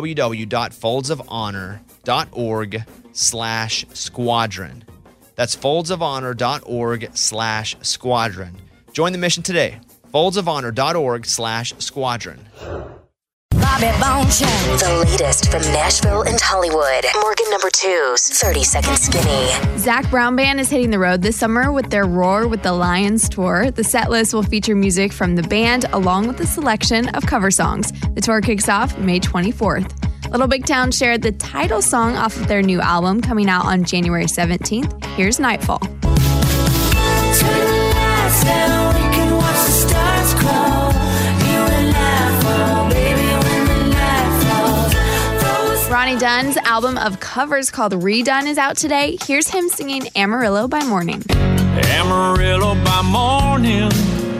www.foldsofhonor.org slash squadron. That's foldsofhonor.org slash squadron. Join the mission today. foldsofhonor.org slash squadron. Bobby Bone Show. The latest from Nashville and Hollywood. Morgan number two's thirty Second Skinny. Zac Brown Band is hitting the road this summer with their Roar with the Lions tour. The set list will feature music from the band along with a selection of cover songs. The tour kicks off May twenty-fourth. Little Big Town shared the title song off of their new album coming out on January seventeenth. Here's Nightfall. Turn the lights down, we can watch the stars crawl. You and I fall, baby, when the night falls. Ronnie Dunn's album of covers called Redone is out today. Here's him singing Amarillo by Morning. Amarillo by morning,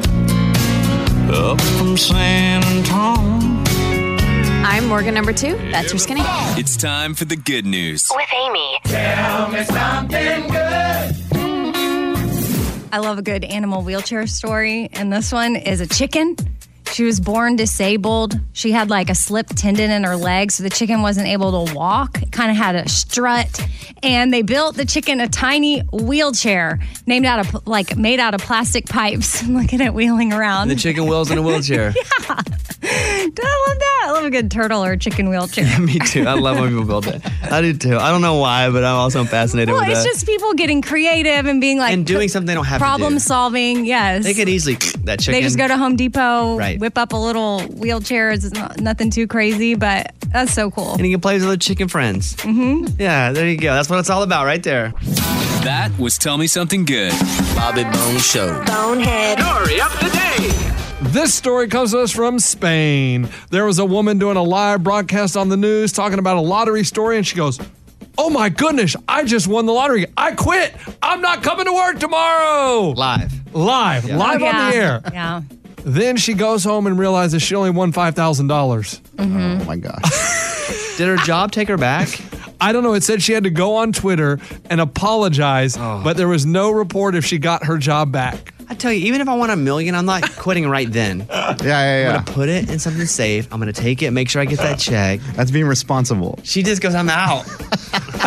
up from San Antonio. I'm Morgan number two. That's your Skinny. It's time for the good news. With Amy. Tell me something good. I love a good animal wheelchair story, and this one is a chicken. She was born disabled. She had like a slipped tendon in her leg, so the chicken wasn't able to walk. It kind of had a strut, and they built the chicken a tiny wheelchair named out of like made out of plastic pipes. Look at it wheeling around. The chicken wheels in a wheelchair. Yeah. I love that. I love a good turtle or a chicken wheelchair. Me too. I love when people build it. I do too. I don't know why, but I'm also fascinated well, with it's that. just people getting creative and being like and doing something they don't have problem to do. solving. Yes, They could easily that chicken. They just go to Home Depot, Right. whip up a little wheelchair. It's not, nothing too crazy, but that's so cool. And you can play with other chicken friends. Mm-hmm. Yeah, there you go. That's what it's all about right there. That was Tell Me Something Good. Bobby Bone Show. Bonehead. Story of the day. This story comes to us from Spain. There was a woman doing a live broadcast on the news talking about a lottery story, and she goes, "Oh my goodness, I just won the lottery. I quit. I'm not coming to work tomorrow." Live. Live. Yeah. Live Oh, on yeah. the air. Yeah. Then she goes home and realizes she only won five thousand dollars. Mm-hmm. Oh my gosh. Did her job take her back? I don't know. It said she had to go on Twitter and apologize, Oh. but there was no report if she got her job back. I tell you, even if I want a million, I'm not quitting right then. Yeah, yeah, yeah. I'm gonna put it in something safe. I'm gonna take it, make sure I get that check. That's being responsible. She just goes, I'm out.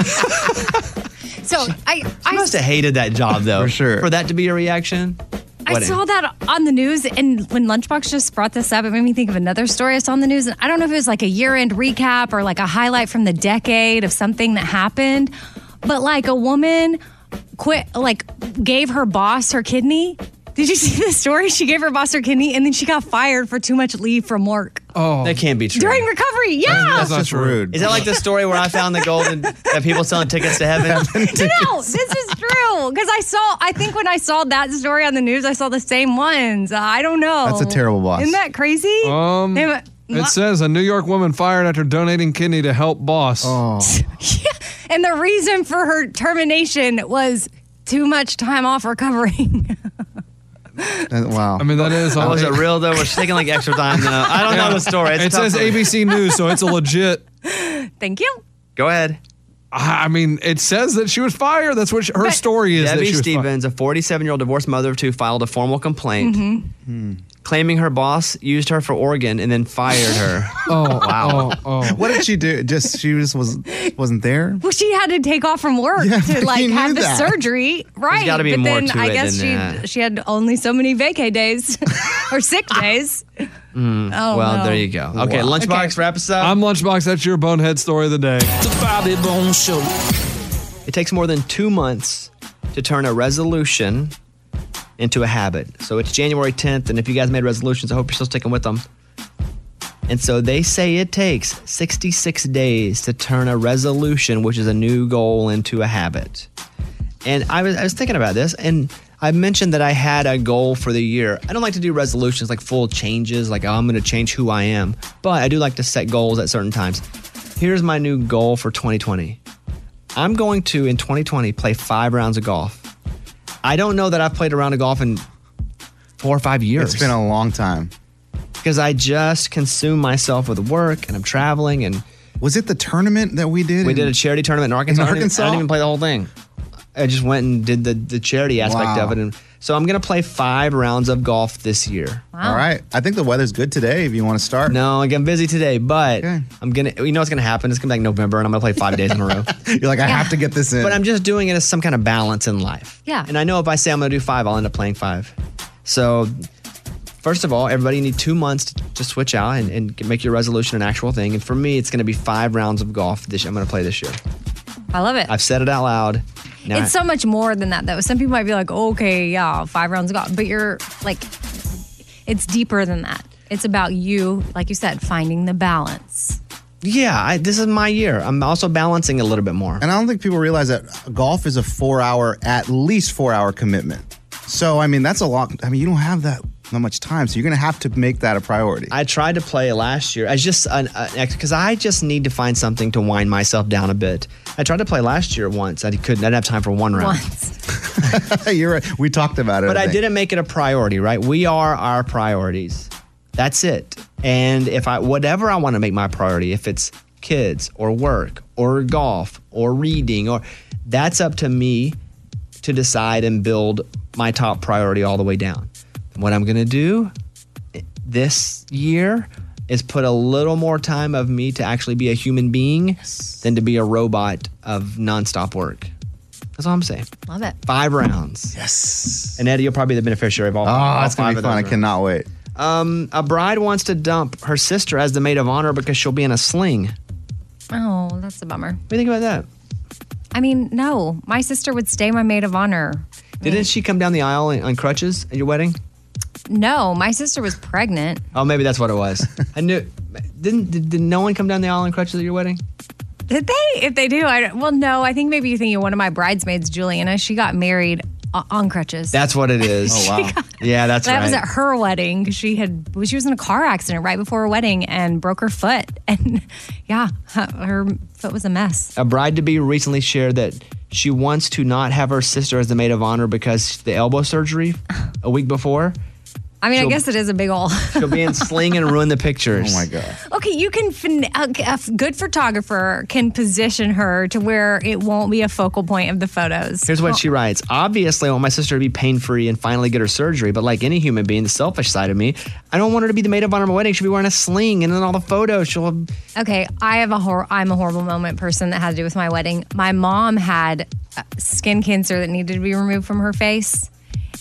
So I, I I, must have hated that job though. For sure. For that to be your reaction. I I wedding. saw that on the news, and when Lunchbox just brought this up, it made me think of another story I saw on the news. And I don't know if it was like a year-end recap or like a highlight from the decade of something that happened, but like a woman quit, like gave her boss her kidney. Did you see the story? She gave her boss her kidney, and then she got fired for too much leave from work. Oh, that can't be true. During recovery, yeah. That's not true. Is that like the story where I found the gold and that people selling tickets to heaven? No, this is true. Because I saw, I think when I saw that story on the news, I saw the same ones. Uh, I don't know. That's a terrible boss. Isn't that crazy? Um, They- it says a New York woman fired after donating kidney to help boss. Oh. And the reason for her termination was too much time off recovering. Wow. I mean, that is. Oh, was it real though? Was she taking like extra time though? I don't know the story. It's it tough says for me. A B C News, so it's a legit. Thank you. Go ahead. I mean, it says that she was fired. That's what she, her story is. that Debbie she was Stevens, a forty-seven-year-old divorced mother of two, filed a formal complaint Mm-hmm. claiming her boss used her for organ and then fired her. Oh, wow. Oh, oh. What did she do? Just she just was wasn't there. Well, she had to take off from work Yeah, to like he knew have the that. surgery, right? gotta be but more then to I it guess than she that. she had only so many vacay days or sick days. Mm, Oh, well, no. there you go. Okay, Wow. Lunchbox, wrap us up. I'm Lunchbox. That's your bonehead story of the day. The Bobby Bone Show. It takes more than two months to turn a resolution into a habit. So it's January tenth, and if you guys made resolutions, I hope you're still sticking with them. And so they say it takes sixty-six days to turn a resolution, which is a new goal, into a habit. And I was, I was thinking about this, and I mentioned that I had a goal for the year. I don't like to do resolutions like full changes, like, oh, I'm going to change who I am. But I do like to set goals at certain times. Here's my new goal for twenty twenty. I'm going to, in twenty twenty, play five rounds of golf. I don't know that I've played a round of golf in four or five years. It's been a long time. Because I just consume myself with work and I'm traveling. And was it the tournament that we did? We in- did a charity tournament in Arkansas. In I didn't even- Arkansas? I didn't even play the whole thing. I just went and did the, the charity aspect Wow. of it. And so I'm going to play five rounds of golf this year. All right. I think the weather's good today if you want to start. No, like, I'm busy today, but I'm going to, you know what's going to happen? It's going to be like November and I'm going to play five days in a row. You're like, I have to get this in. But I'm just doing it as some kind of balance in life. Yeah. And I know if I say I'm going to do five, I'll end up playing five. So, first of all, everybody you need two months to, to switch out and, and make your resolution an actual thing. And for me, it's going to be five rounds of golf this I'm going to play this year. I love it. I've said it out loud. Now It's so much more than that, though. Some people might be like, oh, okay, yeah, five rounds of golf. But you're like, it's deeper than that. It's about you, like you said, finding the balance. Yeah, I, this is my year. I'm also balancing a little bit more. And I don't think people realize that golf is a four hour, at least four hour commitment. So, I mean, that's a lot. I mean, you don't have that, that much time. So you're going to have to make that a priority. I tried to play last year. I just, because I just need to find something to wind myself down a bit. I tried to play last year once. I couldn't. I didn't have time for one round. Once. You're right. We talked about it. But I, think. didn't make it a priority, right? We are our priorities. That's it. And if I, whatever I want to make my priority, if it's kids or work or golf or reading, or that's up to me to decide and build my top priority all the way down. What I'm going to do this year is put a little more time of me to actually be a human being yes. than to be a robot of nonstop work. That's all I'm saying. Love it. Five rounds. Yes. And Eddie, you'll probably be the beneficiary of all. Oh, all that's going five to be of fun. I those cannot wait. Um, a bride wants to dump her sister as the maid of honor because she'll be in a sling. Oh, that's a bummer. What do you think about that? I mean, no. My sister would stay my maid of honor. Didn't she come down the aisle on crutches at your wedding? No, my sister was pregnant. Oh, maybe that's what it was. I knew. Didn't did, did no one come down the aisle on crutches at your wedding? Did they? If they do, I don't, well, no. I think maybe you're thinking one of my bridesmaids, Juliana. She got married o- on crutches. That's what it is. Oh wow. Yeah, that's that right. was at her wedding. She had she was in a car accident right before her wedding and broke her foot, and yeah, her foot was a mess. A bride to be recently shared that she wants to not have her sister as the maid of honor because the elbow surgery a week before. I mean, She'll- I guess it is a big ol'. She'll be in sling and ruin the pictures. Oh my god. Okay, you can fin- a, a good photographer can position her to where it won't be a focal point of the photos. Here's what she writes. Obviously, I want my sister to be pain-free and finally get her surgery, but like any human being, the selfish side of me, I don't want her to be the maid of honor at my wedding. She'll be wearing a sling, and in all the photos, she'll... Okay, I have a hor- I'm a horrible moment person that had to do with my wedding. My mom had uh, skin cancer that needed to be removed from her face.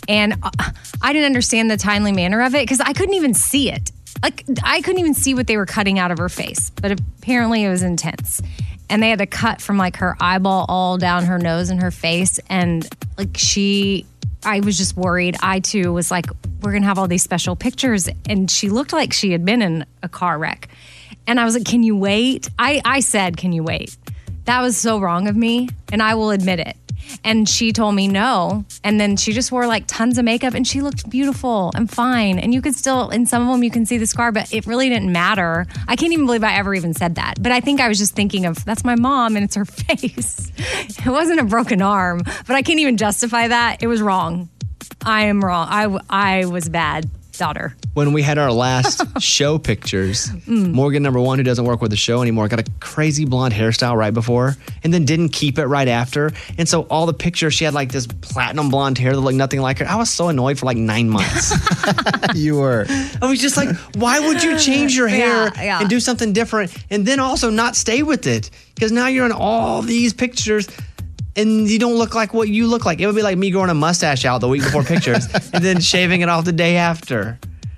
And uh, I didn't understand the timely manner of it because I couldn't even see it. Like, I couldn't even see what they were cutting out of her face. But apparently it was intense. And they had to cut from like her eyeball all down her nose and her face. And like she, I was just worried. I too was like, we're going to have all these special pictures. And she looked like she had been in a car wreck. And I was like, can you wait? I, I said, can you wait? That was so wrong of me. And I will admit it. And she told me no. And then she just wore like tons of makeup and she looked beautiful and fine. And you could still, in some of them, you can see the scar, but it really didn't matter. I can't even believe I ever even said that. But I think I was just thinking of, that's my mom and it's her face. It wasn't a broken arm, but I can't even justify that. It was wrong. I am wrong. I, I was bad daughter. When we had our last show pictures, Mm. Morgan, number one, who doesn't work with the show anymore, got a crazy blonde hairstyle right before and then didn't keep it right after. And so all the pictures, she had like this platinum blonde hair that looked nothing like her. I was so annoyed for like nine months. You were. I was just like, why would you change your hair Yeah, yeah. and do something different and then also not stay with it? Because now you're in all these pictures and you don't look like what you look like. It would be like me growing a mustache out the week before pictures and then shaving it off the day after.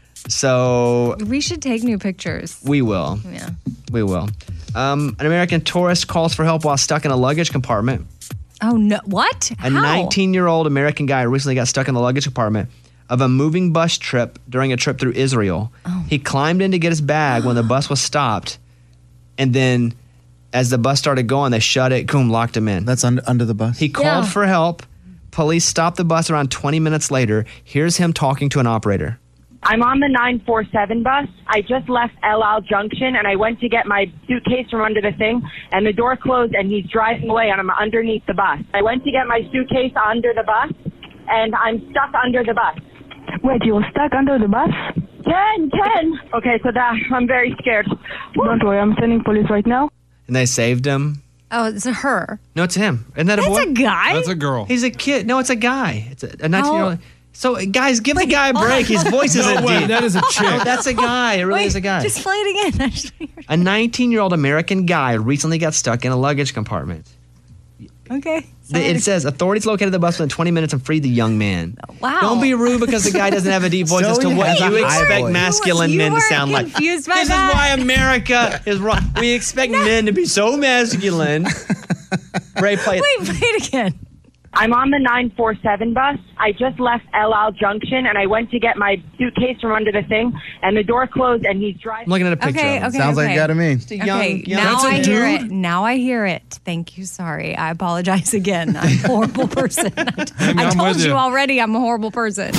So We should take new pictures. we will. Yeah. We will. Um, an American tourist calls for help while stuck in a luggage compartment. Oh, no. What? A How? nineteen-year-old American guy recently got stuck in the luggage compartment of a moving bus trip during a trip through Israel. Oh. He climbed in to get his bag when the bus was stopped, and then as the bus started going, they shut it, boom, locked him in. That's under, under the bus? He called Yeah. for help. Police stopped the bus around twenty minutes later. Here's him talking to an operator. I'm on the nine four seven bus. I just left El Al Junction, and I went to get my suitcase from under the thing, and the door closed, and he's driving away, and I'm underneath the bus. I went to get my suitcase under the bus, and I'm stuck under the bus. Wait, you were stuck under the bus? Ken, Ken! Okay, so that I'm very scared. Don't worry, I'm sending police right now. And they saved him. Oh, it's a her. No, it's him. Isn't that a That's boy? a guy? That's a girl. He's a kid. No, it's a guy. It's a nineteen-year-old. So, guys, give the guy a hold break. on. His voice No isn't way, deep. that is a chick. No, that's a guy. It really Wait, is a guy. Just play it again. Actually. A nineteen-year-old American guy recently got stuck in a luggage compartment. Okay. The- It says authorities located the bus within twenty minutes and freed the young man. Wow. Don't be rude because the guy doesn't have a deep voice So as to he what has a you high expect voice. masculine You men to weren't sound like. confused by this that? is why America is wrong. We expect men to be so masculine. Ray, play it. Wait, play it again. I'm on the nine four seven bus. I just left El Al Junction, and I went to get my suitcase from under the thing, and the door closed, and he's driving. I'm looking at a picture. Okay, of him. okay. Sounds like a guy to me. Just a young, Okay, young now That's a I hear dude? it. Now I hear it. Thank you. Sorry. I apologize again. I'm a horrible person. I, I'm I told with you you. already I'm a horrible person.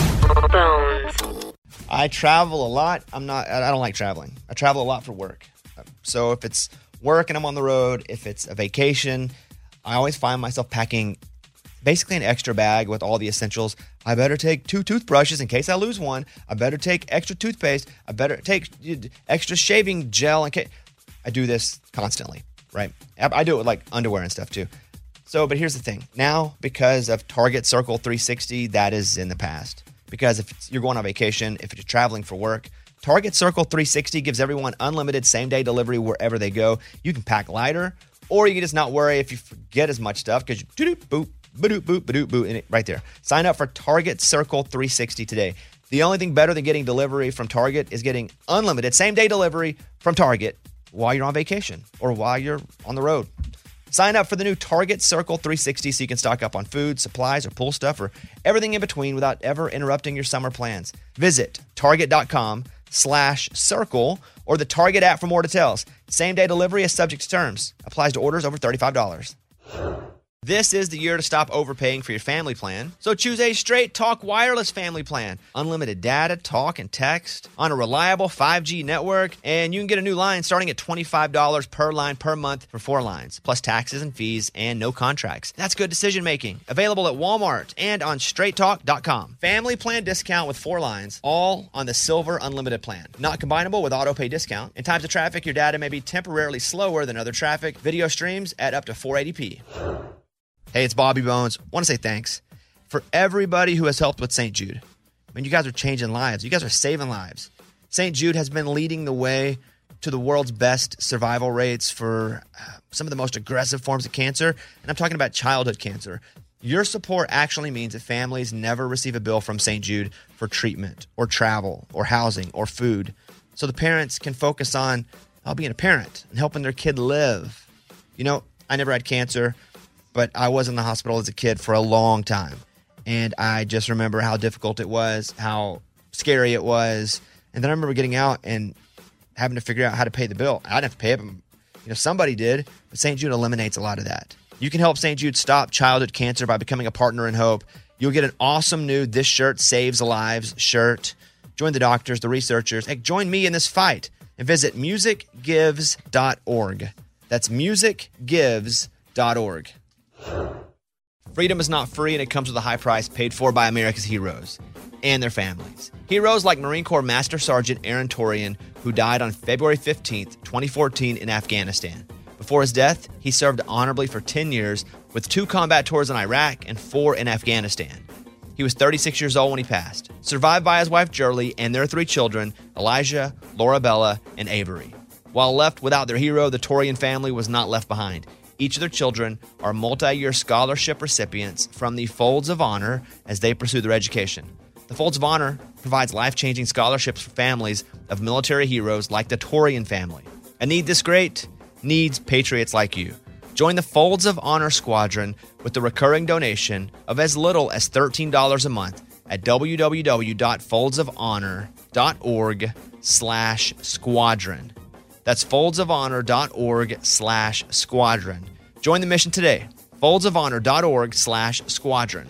I travel a lot. I'm not. I don't like traveling. I travel a lot for work. So if it's work and I'm on the road, if it's a vacation, I always find myself packing basically an extra bag with all the essentials. I better take two toothbrushes in case I lose one. I better take extra toothpaste. I better take extra shaving gel in case. I do this constantly, right? I do it with like underwear and stuff too. So, but here's the thing. Now, because of Target Circle three sixty, that is in the past. Because if it's, you're going on vacation, if you're traveling for work, Target Circle three sixty gives everyone unlimited same-day delivery wherever they go. You can pack lighter, or you can just not worry if you forget as much stuff because you do-doop, boop, ba-doop, boop, ba-doop, boop, and it right there. Sign up for Target Circle three sixty today. The only thing better than getting delivery from Target is getting unlimited same-day delivery from Target while you're on vacation or while you're on the road. Sign up for the new Target Circle three sixty so you can stock up on food, supplies, or pool stuff, or everything in between without ever interrupting your summer plans. Visit target.com slash circle or the Target app for more details. Same-day delivery is subject to terms. Applies to orders over thirty-five dollars. This is the year to stop overpaying for your family plan. So choose a Straight Talk Wireless family plan. Unlimited data, talk, and text on a reliable five G network. And you can get a new line starting at twenty-five dollars per line per month for four lines, plus taxes and fees and no contracts. That's good decision making. Available at Walmart and on straight talk dot com. Family plan discount with four lines, all on the Silver Unlimited plan. Not combinable with auto pay discount. In times of traffic, your data may be temporarily slower than other traffic. Video streams at up to four eighty p. Hey, it's Bobby Bones. I want to say thanks for everybody who has helped with Saint Jude. I mean, you guys are changing lives. You guys are saving lives. Saint Jude has been leading the way to the world's best survival rates for uh, some of the most aggressive forms of cancer. And I'm talking about childhood cancer. Your support actually means that families never receive a bill from Saint Jude for treatment or travel or housing or food. So the parents can focus on uh, being a parent and helping their kid live. You know, I never had cancer, but I was in the hospital as a kid for a long time. And I just remember how difficult it was, how scary it was. And then I remember getting out and having to figure out how to pay the bill. I didn't have to pay it, but, you know, somebody did. But Saint Jude eliminates a lot of that. You can help Saint Jude stop childhood cancer by becoming a partner in hope. You'll get an awesome new This Shirt Saves Lives shirt. Join the doctors, the researchers. Hey, join me in this fight and visit music gives dot org. That's music gives dot org. Freedom is not free, and it comes with a high price paid for by America's heroes and their families. Heroes like Marine Corps Master Sergeant Aaron Torian, who died on February fifteenth, twenty fourteen in Afghanistan. Before his death, he served honorably for ten years with two combat tours in Iraq and four in Afghanistan. He was thirty-six years old when he passed, survived by his wife Jerlie and their three children, Elijah, Laura Bella, and Avery. While left without their hero, the Torian family was not left behind. Each of their children are multi-year scholarship recipients from the Folds of Honor as they pursue their education. The Folds of Honor provides life-changing scholarships for families of military heroes like the Torian family. A need this great needs patriots like you. Join the Folds of Honor Squadron with a recurring donation of as little as thirteen dollars a month at www.foldsofonor.org slash squadron. That's foldsofonor.org slash squadron. Join the mission today. foldsofonor.org slash squadron.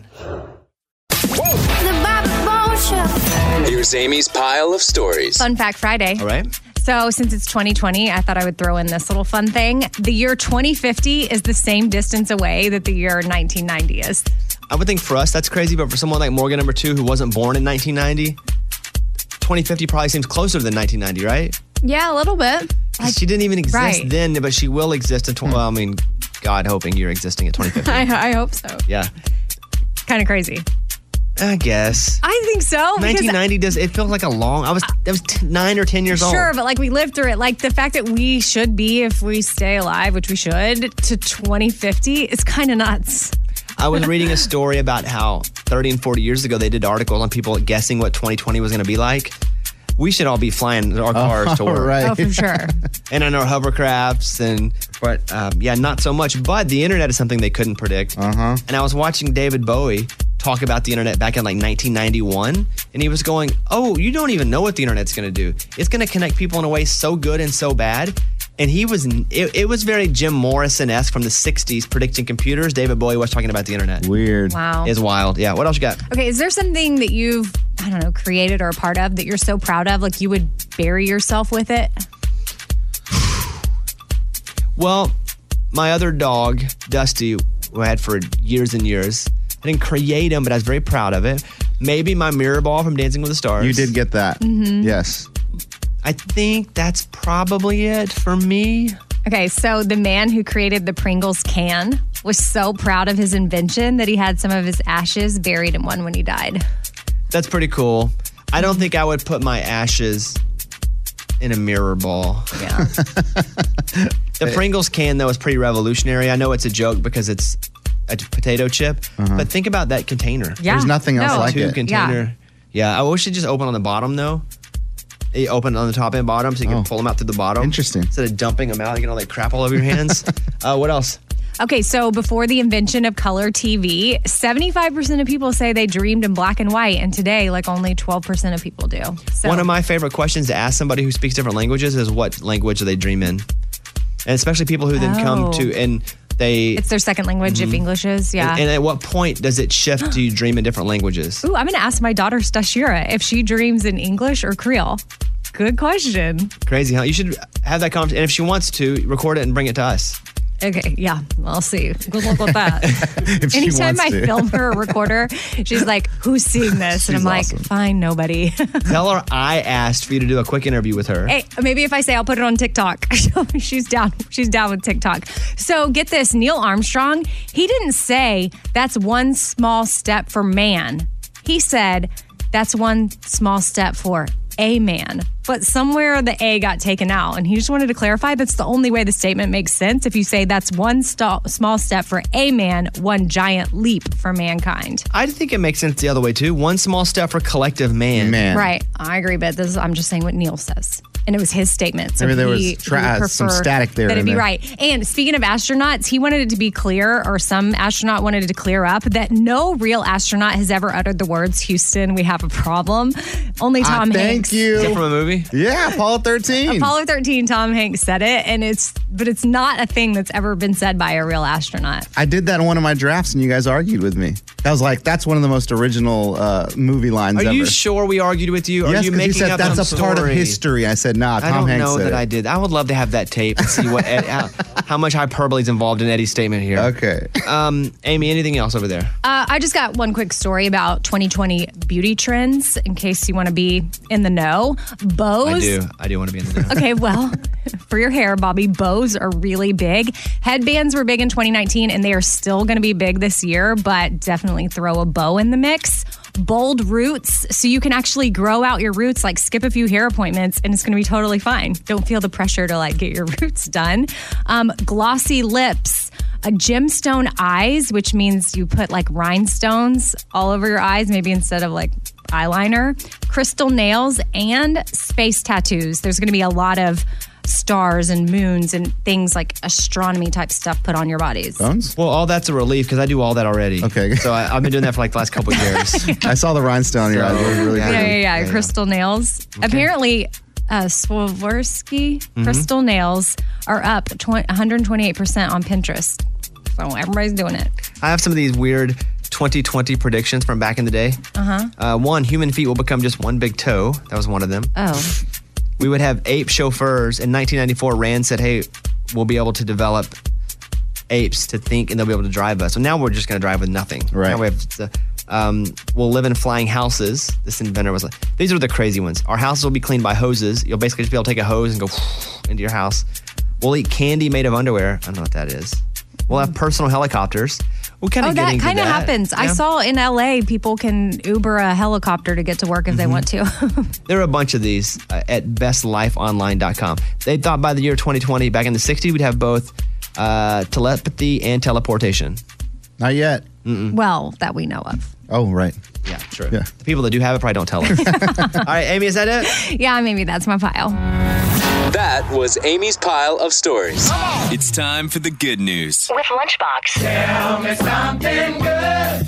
Here's Amy's pile of stories. Fun Fact Friday. All right. So since it's twenty twenty, I thought I would throw in this little fun thing. The year twenty fifty is the same distance away that the year nineteen ninety is. I would think for us that's crazy, but for someone like Morgan number two who wasn't born in nineteen ninety, twenty fifty probably seems closer than nineteen ninety, right? Yeah, a little bit. Like, she didn't even exist right. then, but she will exist in twenty. Well, I mean, God hoping you're existing at twenty fifty. I, I hope so. Yeah. Kind of crazy. I guess. I think so. nineteen ninety does, it feels like a long, I was, I was t- nine or ten years old. Sure, but like we lived through it. Like the fact that we should be, if we stay alive, which we should, to twenty fifty is kind of nuts. I was reading a story about how thirty and forty years ago they did articles on people guessing what twenty twenty was going to be like. We should all be flying our cars oh, to work. Right. Oh, for sure. And on our hovercrafts, and but um, yeah, not so much. But the internet is something they couldn't predict. Uh-huh. And I was watching David Bowie talk about the internet back in like nineteen ninety-one, and he was going, "Oh, you don't even know what the internet's going to do. It's going to connect people in a way so good and so bad." And he was, it, it was very Jim Morrison-esque from the sixties predicting computers. David Bowie was talking about the internet. Weird. Wow. It's wild. Yeah. What else you got? Okay, is there something that you've, I don't know, created or a part of that you're so proud of? Like you would bury yourself with it? Well, my other dog, Dusty, who I had for years and years, I didn't create him, but I was very proud of it. Maybe my mirror ball from Dancing with the Stars. You did get that. Mm-hmm. Yes. I think that's probably it for me. Okay, so the man who created the Pringles can was so proud of his invention that he had some of his ashes buried in one when he died. That's pretty cool. I don't think I would put my ashes in a mirror ball. Yeah. The Pringles can, though, is pretty revolutionary. I know it's a joke because it's a potato chip, Uh-huh. but think about that container. Yeah. There's nothing else No. like Two it. container. Yeah. I wish it just open on the bottom, though. You open it on the top and bottom so you can Oh. pull them out through the bottom. Interesting. Instead of dumping them out, you get all that crap all over your hands. uh, what else? Okay, so before the invention of color T V, seventy-five percent of people say they dreamed in black and white, and today, like, only twelve percent of people do. So, One of my favorite questions to ask somebody who speaks different languages is what language do they dream in? And especially people who then Oh. come to, and they... it's their second language if English is, yeah. And, and at what point does it shift to you dream in different languages? Ooh, I'm going to ask my daughter Stashira if she dreams in English or Creole. Good question. Crazy, huh? You should have that conversation. And if she wants to, record it and bring it to us. Okay, yeah, I'll see. Good luck with that. If she Anytime wants I to. film her or record her, she's like, who's seeing this? And I'm She's like, awesome. fine, nobody. Tell her I asked for you to do a quick interview with her. Hey, maybe if I say I'll put it on TikTok. she's down. She's down with TikTok. So get this, Neil Armstrong, he didn't say that's one small step for man. He said that's one small step for a man. But somewhere the A got taken out. And he just wanted to clarify that's the only way the statement makes sense. If you say that's one st- small step for a man, one giant leap for mankind. I think it makes sense the other way too. One small step for collective man. Man. Right. I agree, but this is, I'm just saying what Neil says. And it was his statement. So Maybe there he, was tra- he would some prefer static there That it'd in be there. right. And speaking of astronauts, he wanted it to be clear, or some astronaut wanted it to clear up, that no real astronaut has ever uttered the words, Houston, we have a problem. Only Tom Ah, Hanks. thank you. Is it from a movie? Yeah, Apollo thirteen. Apollo thirteen, Tom Hanks said it, and it's but it's not a thing that's ever been said by a real astronaut. I did that in one of my drafts, and you guys argued with me. I was like, that's one of the most original uh, movie lines Are ever. you sure we argued with you? Or Yes, are you because you making said up that's some a part of story? history. I said, nah, Tom I don't Hanks know said that it. I did. I would love to have that tape and see what how, how much hyperbole is involved in Eddie's statement here. Okay. Um, Amy, anything else over there? Uh, I just got one quick story about twenty twenty beauty trends in case you want to be in the know. Bows. I do. I do want to be in the know. Okay, well, for your hair, Bobby, bows are really big. Headbands were big in twenty nineteen, and they are still going to be big this year, but definitely throw a bow in the mix. Bold roots, so you can actually grow out your roots, like skip a few hair appointments, and it's going to be totally fine. Don't feel the pressure to like get your roots done. Um, glossy lips. A gemstone eyes, which means you put like rhinestones all over your eyes, maybe instead of like eyeliner. Crystal nails and space tattoos. There's going to be a lot of stars and moons and things like astronomy type stuff put on your bodies. Bones? Well, all that's a relief because I do all that already. Okay. So I, I've been doing that for like the last couple of years. I saw the rhinestone in your So, eyes. It was really yeah. pretty. Yeah, yeah, yeah. Crystal nails. Apparently, uh, Swarovski Mm-hmm. crystal nails are up one hundred twenty-eight percent on Pinterest. So everybody's doing it. I have some of these weird twenty twenty predictions from back in the day. Uh-huh. Uh, one, human feet will become just one big toe. That was one of them. Oh. We would have ape chauffeurs. In nineteen ninety-four, Rand said, hey, we'll be able to develop apes to think and they'll be able to drive us. So now we're just going to drive with nothing. Right. Now we have to, um, we'll live in flying houses. This inventor was like, these are the crazy ones. Our houses will be cleaned by hoses. You'll basically just be able to take a hose and go into your house. We'll eat candy made of underwear. I don't know what that is. We'll have personal helicopters. We'll kind of Oh, get that into kind of that. happens. I Yeah. saw in L A people can Uber a helicopter to get to work if they want to. There are a bunch of these uh, at best life online dot com. They thought by the year twenty twenty, back in the sixties, we'd have both uh, telepathy and teleportation. Not yet. Well, that we know of. Oh, right. Yeah, true. Yeah. The people that do have it probably don't tell us. All right, Amy, is that it? Yeah, maybe that's my pile. That was Amy's pile of stories. It's time for the good news. With Lunchbox. Tell me something good.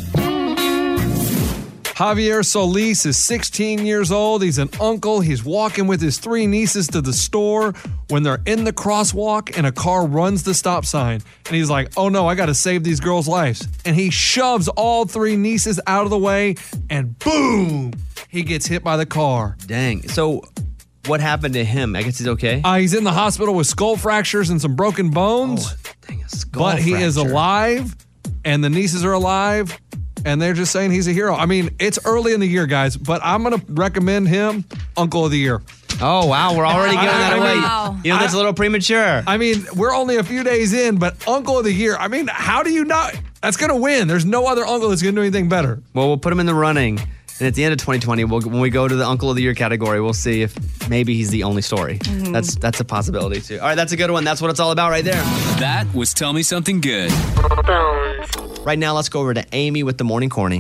Javier Solis is sixteen years old. He's an uncle. He's walking with his three nieces to the store when they're in the crosswalk and a car runs the stop sign. And he's like, oh no, I got to save these girls' lives. And he shoves all three nieces out of the way and boom, he gets hit by the car. Dang. So what happened to him? I guess he's okay. Uh, he's in the hospital with skull fractures and some broken bones. Oh, dang, a skull But he is fracture. alive and the nieces are alive. And they're just saying he's a hero. I mean, it's early in the year, guys, but I'm going to recommend him Uncle of the Year. Oh, wow. We're already giving that I away. mean, Wow. You know, that's a little premature. I mean, we're only a few days in, but Uncle of the Year, I mean, how do you not? That's going to win. There's no other uncle that's going to do anything better. Well, we'll put him in the running. And at the end of twenty twenty, we'll, when we go to the Uncle of the Year category, we'll see if maybe he's the only story. Mm-hmm. That's that's a possibility, too. All right, that's a good one. That's what it's all about right there. That was Tell Me Something Good. Right now, let's go over to Amy with the Morning Corny.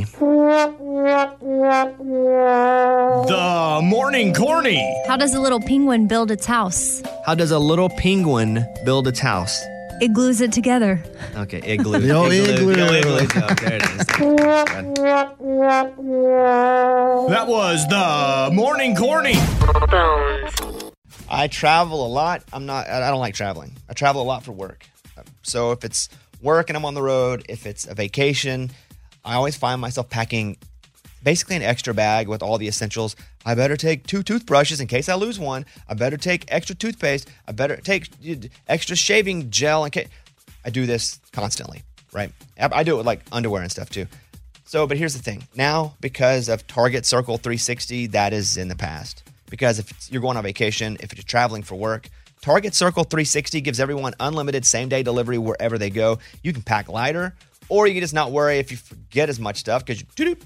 The Morning Corny. How does a little penguin build its house? How does a little penguin build its house? It glues it together. Okay, igloo. The old igloo. The old igloo. Oh, there it is. That was the Morning Corny. I travel a lot. I'm not, I don't like traveling. I travel a lot for work. So if it's work and I'm on the road, if it's a vacation, I always find myself packing basically an extra bag with all the essentials. I better take two toothbrushes in case I lose one. I better take extra toothpaste. I better take extra shaving gel in case. I do this constantly, right? I do it with like underwear and stuff too. So, but here's the thing. Now, because of Target Circle three sixty, that is in the past. Because if it's, you're going on vacation, if you're traveling for work, Target Circle three sixty gives everyone unlimited same-day delivery wherever they go. You can pack lighter, or you can just not worry if you forget as much stuff because you boop,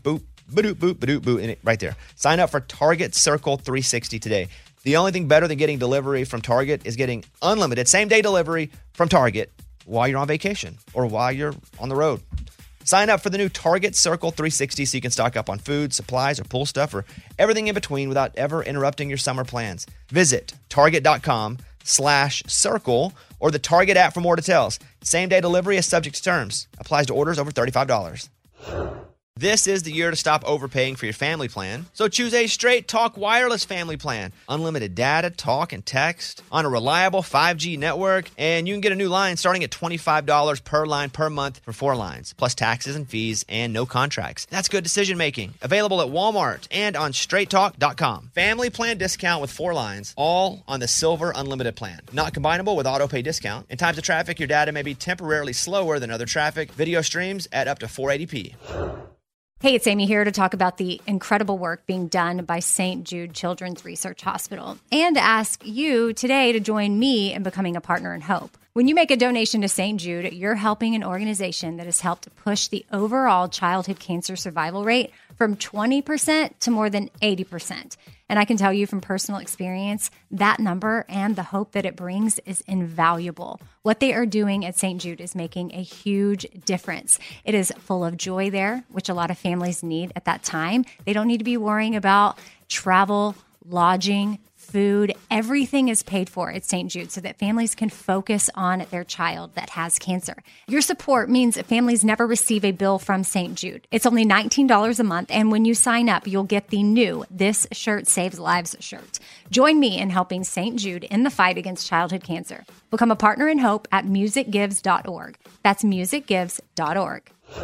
Ba-doop, boop, ba-doop, boop, in it, right there. Sign up for Target Circle three sixty today. The only thing better than getting delivery from Target is getting unlimited same-day delivery from Target while you're on vacation or while you're on the road. Sign up for the new Target Circle three sixty so you can stock up on food, supplies, or pool stuff, or everything in between without ever interrupting your summer plans. Visit target.com slash circle or the Target app for more details. Same-day delivery is subject to terms. Applies to orders over thirty-five dollars. This is the year to stop overpaying for your family plan. So choose a Straight Talk Wireless family plan. Unlimited data, talk, and text on a reliable five G network. And you can get a new line starting at twenty-five dollars per line per month for four lines, plus taxes and fees and no contracts. That's good decision making. Available at Walmart and on straight talk dot com. Family plan discount with four lines, all on the Silver Unlimited plan. Not combinable with auto pay discount. In times of traffic, your data may be temporarily slower than other traffic. Video streams at up to four eighty p. Hey, it's Amy here to talk about the incredible work being done by Saint Jude Children's Research Hospital and to ask you today to join me in becoming a partner in hope. When you make a donation to Saint Jude, you're helping an organization that has helped push the overall childhood cancer survival rate from twenty percent to more than eighty percent. And I can tell you from personal experience, that number and the hope that it brings is invaluable. What they are doing at Saint Jude is making a huge difference. It is full of joy there, which a lot of families need at that time. They don't need to be worrying about travel, lodging, food. Everything is paid for at Saint Jude so that families can focus on their child that has cancer. Your support means that families never receive a bill from Saint Jude. It's only nineteen dollars a month, and when you sign up, you'll get the new This Shirt Saves Lives shirt. Join me in helping Saint Jude in the fight against childhood cancer. Become a partner in hope at music gives dot org. That's music gives dot org.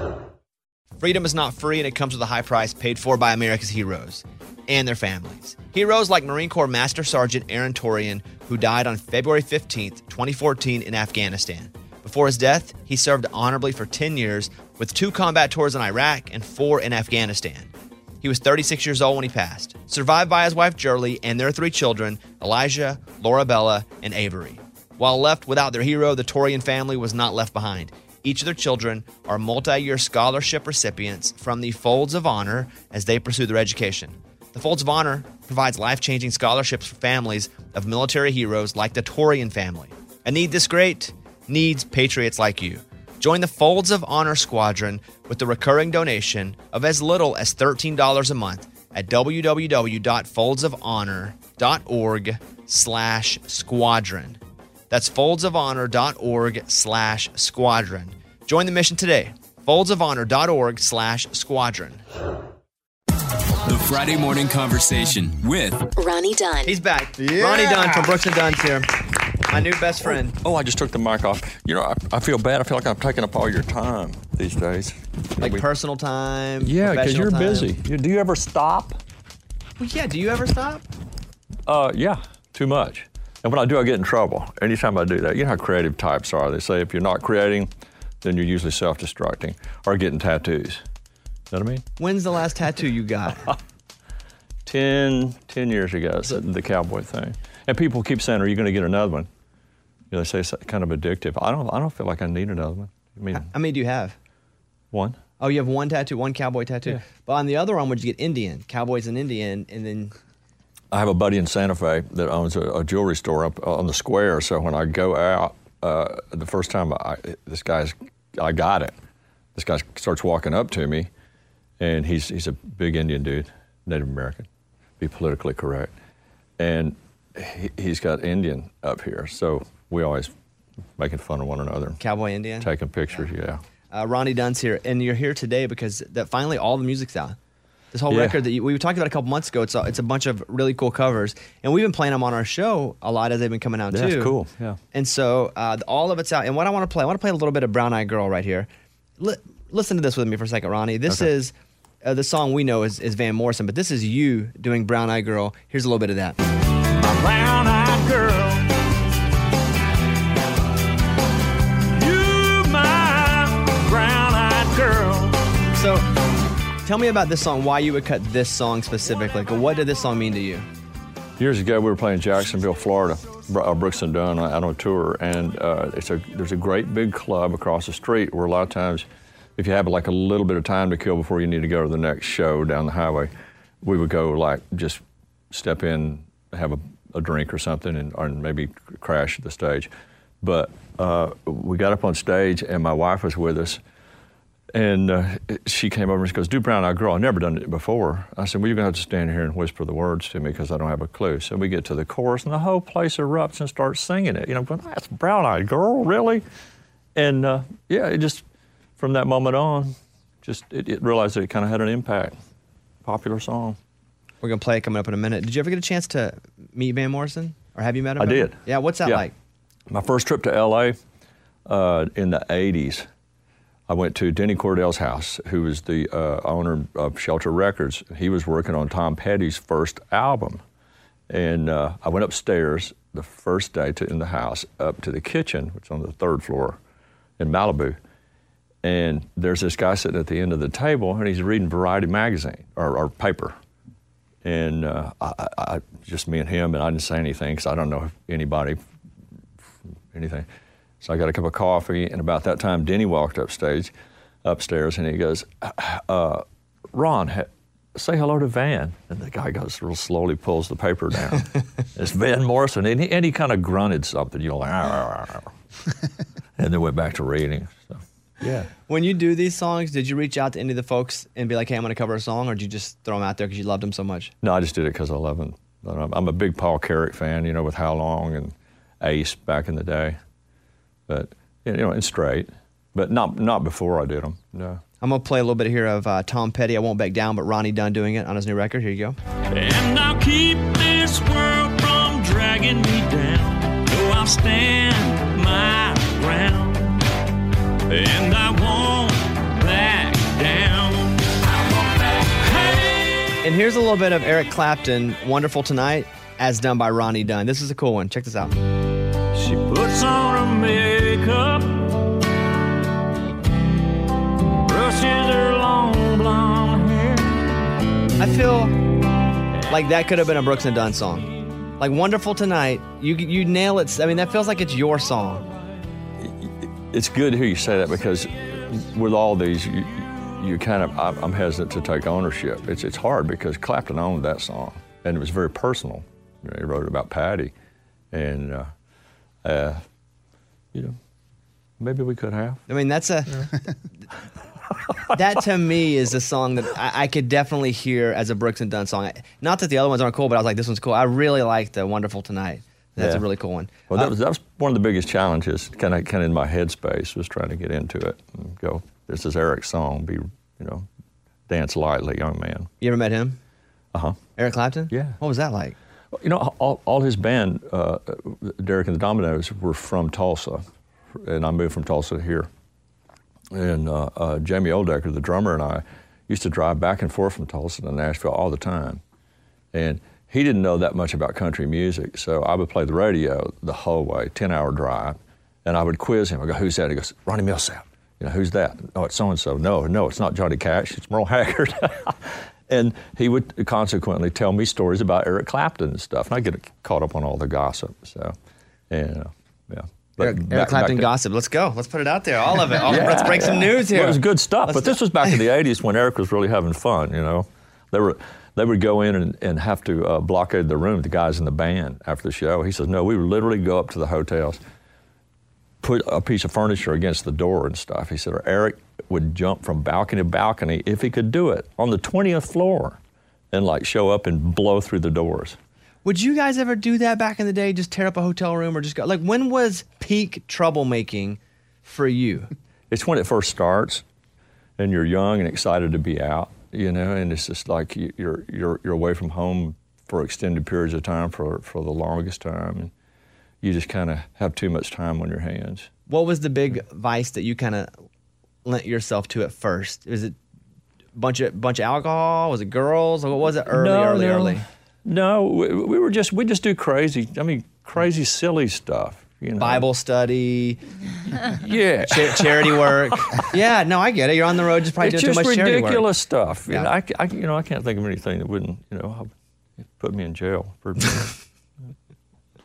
Freedom is not free, and it comes with a high price paid for by America's heroes and their families. Heroes like Marine Corps Master Sergeant Aaron Torian, who died on February fifteenth, twenty fourteen in Afghanistan. Before his death, he served honorably for ten years with two combat tours in Iraq and four in Afghanistan. He was thirty-six years old when he passed, survived by his wife Jerlie and their three children, Elijah, Laura Bella, and Avery. While left without their hero, the Torian family was not left behind. Each of their children are multi-year scholarship recipients from the Folds of Honor as they pursue their education. The Folds of Honor provides life-changing scholarships for families of military heroes like the Torian family. A need this great needs patriots like you. Join the Folds of Honor Squadron with the recurring donation of as little as thirteen dollars a month at w w w dot folds of honor dot org slash squadron. That's folds of honor dot org slash squadron. Join the mission today. folds of honor dot org slash squadron. The Friday Morning Conversation with Ronnie Dunn. He's back. Yeah. Ronnie Dunn from Brooks and Dunn's here. My new best friend. Oh, I just took the mic off. You know, I, I feel bad. I feel like I'm taking up all your time these days. Like we, personal time? Yeah, because you're time. busy. You, do you ever stop? Well, yeah, do you ever stop? Uh, yeah, too much. And when I do, I get in trouble. Anytime I do that, you know how creative types are. They say if you're not creating, then you're usually self-destructing or getting tattoos. Know what I mean? When's the last tattoo you got? ten, ten years ago, the cowboy thing. And people keep saying, are you going to get another one? You know, they say it's kind of addictive. I don't I don't feel like I need another one. I mean, How many do you have? One. Oh, you have one tattoo, one cowboy tattoo. Yeah. But on the other one, would you get Indian? Cowboy's an Indian, and then... I have a buddy in Santa Fe that owns a, a jewelry store up on the square. So when I go out, uh, the first time I, this guy's, I got it. This guy starts walking up to me, and he's he's a big Indian dude, Native American, be politically correct, and he, he's got Indian up here. So we always making fun of one another. Cowboy Indian? Taking pictures, yeah. yeah. Uh, Ronnie Dunn's here, and you're here today because that finally all the music's out. This whole Yeah. record that you, we talked about a couple months ago, it's a, it's a bunch of really cool covers, and we've been playing them on our show a lot as they've been coming out That's too. cool, yeah. And so uh, all of it's out. And what I want to play, I want to play a little bit of Brown Eyed Girl right here. Li- listen to this with me for a second, Ronnie. This Okay. is uh, the song we know is, is Van Morrison, but this is you doing Brown Eyed Girl. Here's a little bit of that. My brown eyed girl, you my brown eyed girl. So tell me about this song, why you would cut this song specifically. Like, what did this song mean to you? Years ago, we were playing Jacksonville, Florida, Br- uh, Brooks and Dunn out on a tour, and uh, it's a, there's a great big club across the street where a lot of times if you have like a little bit of time to kill before you need to go to the next show down the highway, we would go like just step in, have a, a drink or something, and or maybe crash at the stage. But uh, we got up on stage, and my wife was with us, and uh, she came over and she goes, "Do Brown Eyed Girl." I've never done it before. I said, "Well, you're gonna have to stand here and whisper the words to me because I don't have a clue." So we get to the chorus, and the whole place erupts and starts singing it. You know, going, "That's Brown Eyed Girl, really?" And uh, yeah, it just from that moment on, just it, it realized that it kind of had an impact. Popular song. We're gonna play it coming up in a minute. Did you ever get a chance to meet Van Morrison, or have you met him? I ever? did. Yeah, what's that Yeah. like? My first trip to L A uh, in the eighties, I went to Denny Cordell's house, who was the uh, owner of Shelter Records. He was working on Tom Petty's first album. And uh, I went upstairs the first day to in the house, up to the kitchen, which is on the third floor in Malibu. And there's this guy sitting at the end of the table, and he's reading Variety magazine, or, or paper. And uh, I, I, just me and him, and I didn't say anything because I don't know anybody, anything. So I got a cup of coffee, and about that time, Denny walked upstage, upstairs, and he goes, uh, "Ron, ha- say hello to Van." And the guy goes, real slowly pulls the paper down. It's Van Morrison, and he, and he kind of grunted something, you know, like, "Arr, arr, arr." And then went back to reading. So, yeah. When you do these songs, did you reach out to any of the folks and be like, "Hey, I'm going to cover a song," or did you just throw them out there because you loved them so much? No, I just did it because I love him. I'm a big Paul Carrick fan, you know, with How Long and Ace back in the day. But, you know, and straight. But not not before I did them, no. I'm going to play a little bit here of uh, Tom Petty, "I Won't Back Down," but Ronnie Dunn doing it on his new record. Here you go. And I'll keep this world from dragging me down. So I'll stand my ground. And I won't back down. I won't back. Hey. And here's a little bit of Eric Clapton, "Wonderful Tonight," as done by Ronnie Dunn. This is a cool one. Check this out. She puts on her makeup, brushes her long blonde hair. I feel like that could have been a Brooks and Dunn song. Like "Wonderful Tonight," you you nail it. I mean, that feels like it's your song. It's good to hear you say that because with all these, you, you kind of, I'm hesitant to take ownership. It's it's hard because Clapton owned that song, and it was very personal. You know, he wrote it about Patty, and uh, uh, you know, maybe we could have. I mean, that's a that to me is a song that I, I could definitely hear as a Brooks and Dunn song. Not that the other ones aren't cool, but I was like, this one's cool. I really like the "Wonderful Tonight." That's Yeah. a really cool one. Well, that Uh, was that was one of the biggest challenges, kind of kind of in my headspace, was trying to get into it and go, "This is Eric's song. Be, you know, dance lightly, young man." You ever met him? Uh huh. Eric Clapton? Yeah. What was that like? You know, all, all his band, uh, Derek and the Dominoes, were from Tulsa, and I moved from Tulsa here. And uh, uh, Jamie Oldecker, the drummer, and I used to drive back and forth from Tulsa to Nashville all the time. And he didn't know that much about country music, so I would play the radio the whole way, ten-hour drive, and I would quiz him. I go, "Who's that?" He goes, "Ronnie Millsap." You know, "Who's that?" "Oh, it's so-and-so." "No, no, it's not Johnny Cash, it's Merle Haggard." And he would consequently tell me stories about Eric Clapton and stuff, and I get caught up on all the gossip. So, and uh, yeah. But Eric, back- Eric Clapton back to- gossip. Let's go. Let's put it out there. All of it. All, Yeah. Let's break some news here. Well, it was good stuff, Let's but this do- was back in the eighties when Eric was really having fun, you know. They were they would go in and, and have to uh, blockade the room, the guys in the band, after the show. He says, "No, we would literally go up to the hotels, put a piece of furniture against the door and stuff." He said, or Eric would jump from balcony to balcony, if he could do it, on the twentieth floor, and like show up and blow through the doors. Would you guys ever do that back in the day? Just tear up a hotel room or just go? Like, when was peak troublemaking for you? It's when it first starts, and you're young and excited to be out, you know, and it's just like you- you're you're you're away from home for extended periods of time for for the longest time, and you just kind of have too much time on your hands. What was the big vice that you kind of lent yourself to at first? Was it bunch of bunch of alcohol? Was it girls? Or what was it early, No, early, no. early? No, we, we were just we just do crazy. I mean, crazy, silly stuff. You know, Bible study, yeah, cha- charity work. Yeah, no, I get it. You're on the road, just probably it's doing just too much charity work. ridiculous stuff. You Yeah. know, I, I, you know, I can't think of anything that wouldn't, you know, put me in jail for.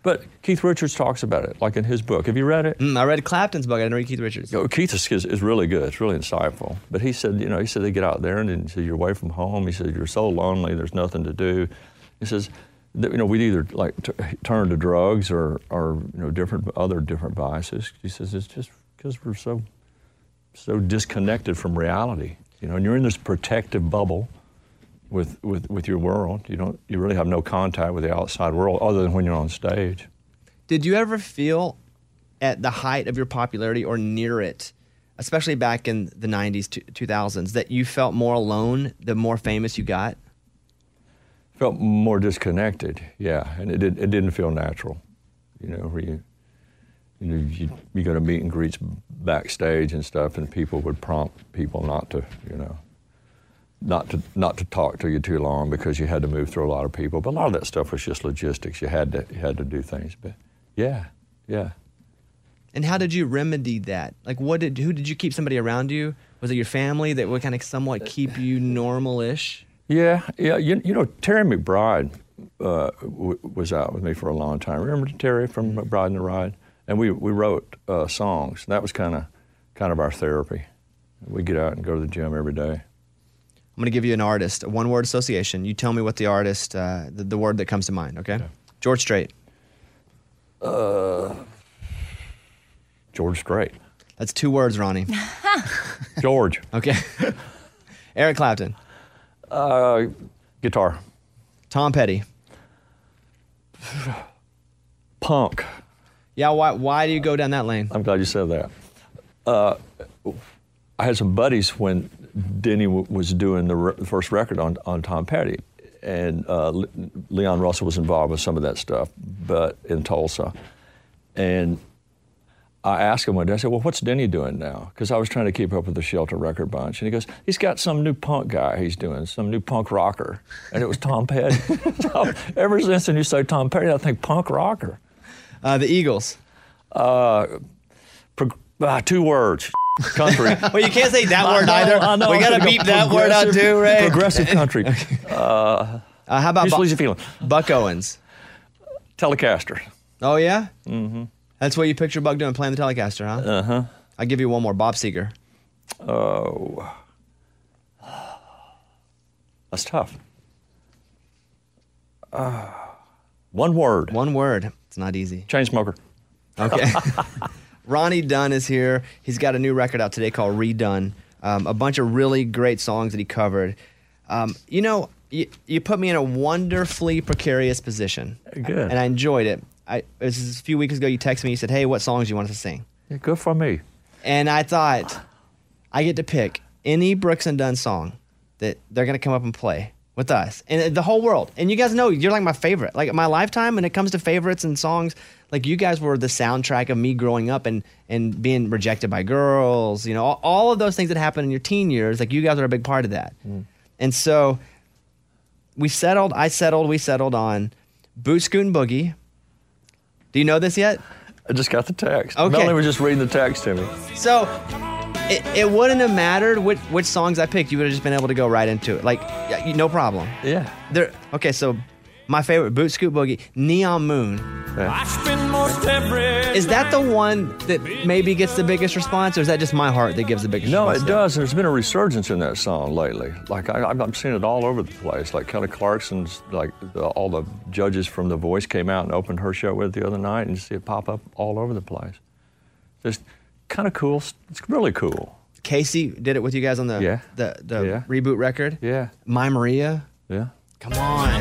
But Keith Richards talks about it, like in his book. Have you read it? Mm, I read Clapton's book. I didn't read Keith Richards. You know, Keith is, is really good. It's really insightful. But he said, you know, he said they get out there and he said, you're away from home. He said, you're so lonely, there's nothing to do. He says, that, you know, we'd either like t- turn to drugs or, or, you know, different other different vices. He says, it's just because we're so, so disconnected from reality. You know, and you're in this protective bubble with, with, with your world. You don't, you really have no contact with the outside world other than when you're on stage. Did you ever feel at the height of your popularity or near it, especially back in the nineties, two thousands, that you felt more alone the more famous you got? Felt more disconnected, yeah, and it, did, it didn't feel natural. You know, where you, you know, you, you go to meet and greets backstage and stuff, and people would prompt people not to, you know, not to not to talk to you too long because you had to move through a lot of people. But a lot of that stuff was just logistics. You had to you had to do things. But yeah, yeah. And how did you remedy that? Like, what did who did you keep somebody around you? Was it your family that would kind of somewhat keep you normal-ish? Yeah, yeah. You, you know, Terry McBride uh, w- was out with me for a long time. Remember Terry from McBride and the Ride? And we we wrote uh, songs. That was kind of kind of our therapy. We get out and go to the gym every day. I'm going to give you an artist, a one-word association. You tell me what the artist, uh, the, the word that comes to mind, okay? okay. George Strait. Uh, George Strait. That's two words, Ronnie. George. Okay. Eric Clapton. Uh, guitar. Tom Petty. Punk. Yeah, why, why do you go down that lane? I'm glad you said that. Uh, I had some buddies when Denny w- was doing the, re- the first record on, on Tom Petty, and uh, Le- Leon Russell was involved with some of that stuff, but in Tulsa. And I asked him one day, I said, well, what's Denny doing now? Because I was trying to keep up with the Shelter Record Bunch. And he goes, he's got some new punk guy he's doing, some new punk rocker. And it was Tom Petty. So ever since when you say Tom Petty, I think punk rocker. Uh, the Eagles. Uh, pro- uh, two words. Country. Well, you can't say that I word know, either. I know. We got to beep that word out too, Ray. Progressive country. uh, uh, how about Bu- feeling? Buck Owens? Telecaster. Oh, yeah? Mm-hmm. That's what you picture Buck doing, playing the Telecaster, huh? Uh-huh. I'll give you one more. Bob Seger. Oh. That's tough. Uh, one word. One word. It's not easy. Chain smoker. Okay. Ronnie Dunn is here. He's got a new record out today called Redone. Um, a bunch of really great songs that he covered. Um, you know, you, you put me in a wonderfully precarious position. Good. And I enjoyed it. I, it was a few weeks ago, you texted me, you said, hey, what songs do you want us to sing? Yeah, good for me. And I thought, I get to pick any Brooks and Dunn song that they're going to come up and play with us. And the whole world. And you guys know, you're like my favorite. Like my lifetime, when it comes to favorites and songs, like you guys were the soundtrack of me growing up and, and being rejected by girls, you know, all, all of those things that happened in your teen years, like you guys are a big part of that. Mm. And so we settled, I settled, we settled on Boot Scootin' Boogie. Do you know this yet? I just got the text. Okay. Melanie was just reading the text to me. So it, it wouldn't have mattered which, which songs I picked. You would have just been able to go right into it. Like, yeah, you- no problem. Yeah. There. Okay, so my favorite, Boot Scoot Boogie, Neon Moon. I spend most every Is that the one that maybe gets the biggest response, or is that just my heart that gives the biggest No, response? it does. There's been a resurgence in that song lately. Like I, I've I'm seeing it all over the place. Like Kelly Clarkson's, like the, all the judges from The Voice came out and opened her show with it the other night, and you see it pop up all over the place. Just kind of cool. It's really cool. Casey did it with you guys on the Yeah. the, the Yeah. reboot record. Yeah. My Maria. Yeah. Come on.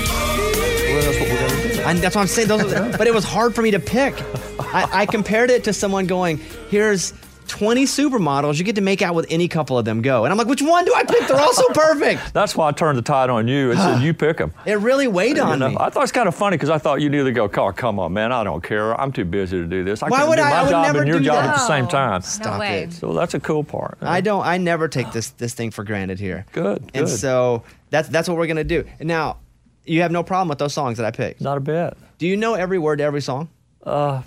Well, that's what we're gonna do. And that's what I'm saying. Those are, but it was hard for me to pick. I, I compared it to someone going, here's twenty supermodels. You get to make out with any couple of them. Go. And I'm like, which one do I pick? They're all so perfect. That's why I turned the tide on you and said, you pick them. It really weighed on You know, me. I thought it's kind of funny because I thought you'd either go, oh, come on, man, I don't care. I'm too busy to do this. I Why can would do I? my I would job never and your do job that. at the same time. Stop way. it. So that's a cool part. I don't. I never take this this thing for granted here. Good, And good. so that's that's what we're gonna do. And now, you have no problem with those songs that I picked. Not a bit. Do you know every word to every song? Uh,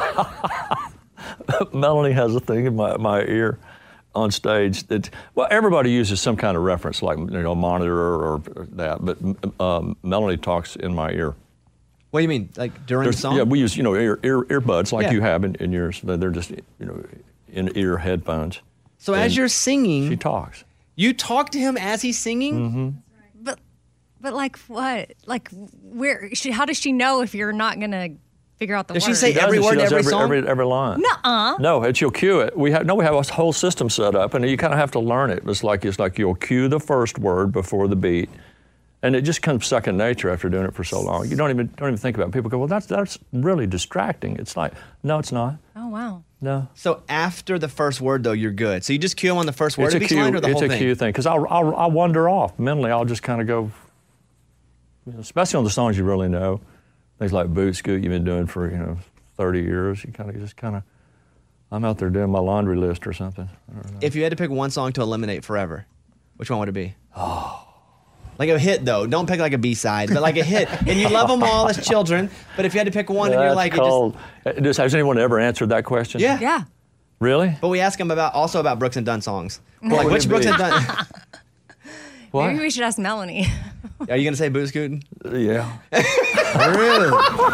Melanie has a thing in my, my ear on stage that, well, everybody uses some kind of reference, like, you know, monitor or that, but um, Melanie talks in my ear. What do you mean? Like during There's- the song? Yeah, we use, you know, ear, ear, earbuds like Yeah. you have in, in yours. They're they're just, you know, in-ear headphones. So as And you're singing, She talks. you talk to him as he's singing? Mm-hmm. But but like what? Like where? She, how does she know if you're not gonna figure out the Does she words? say She does, every and she word, does every song? Every, every line. Nuh-uh. No, and she'll cue it. We have no, we have a whole system set up, and you kind of have to learn it. It's like it's like you'll cue the first word before the beat, and it just comes second nature after doing it for so long. You don't even don't even think about it. People go, well, that's that's really distracting. It's like, no, it's not. Oh wow. No. So after the first word, though, you're good. So you just cue him on the first word It's a of each cue. line or the It's whole a thing? cue thing because I'll, I'll I'll wander off mentally. I'll just kind of go, you know, especially on the songs you really know, things like Boot Scoot you've been doing for you know thirty years. You kind of just kind of, I'm out there doing my laundry list or something. I don't know. If you had to pick one song to eliminate forever, which one would it be? Oh. Like a hit, though. Don't pick like a B-side, but like a hit. And you love them all as children, but if you had to pick one and you're That's like, cold. Uh, does- Has anyone ever answered that question? it just... Yeah. Yeah. Really? But we ask them about also about Brooks and Dunn songs. We're What like, would which it Brooks be? and Dunn? What? Maybe we should ask Melanie. Are you going to say Boot Scootin'? Yeah. Really?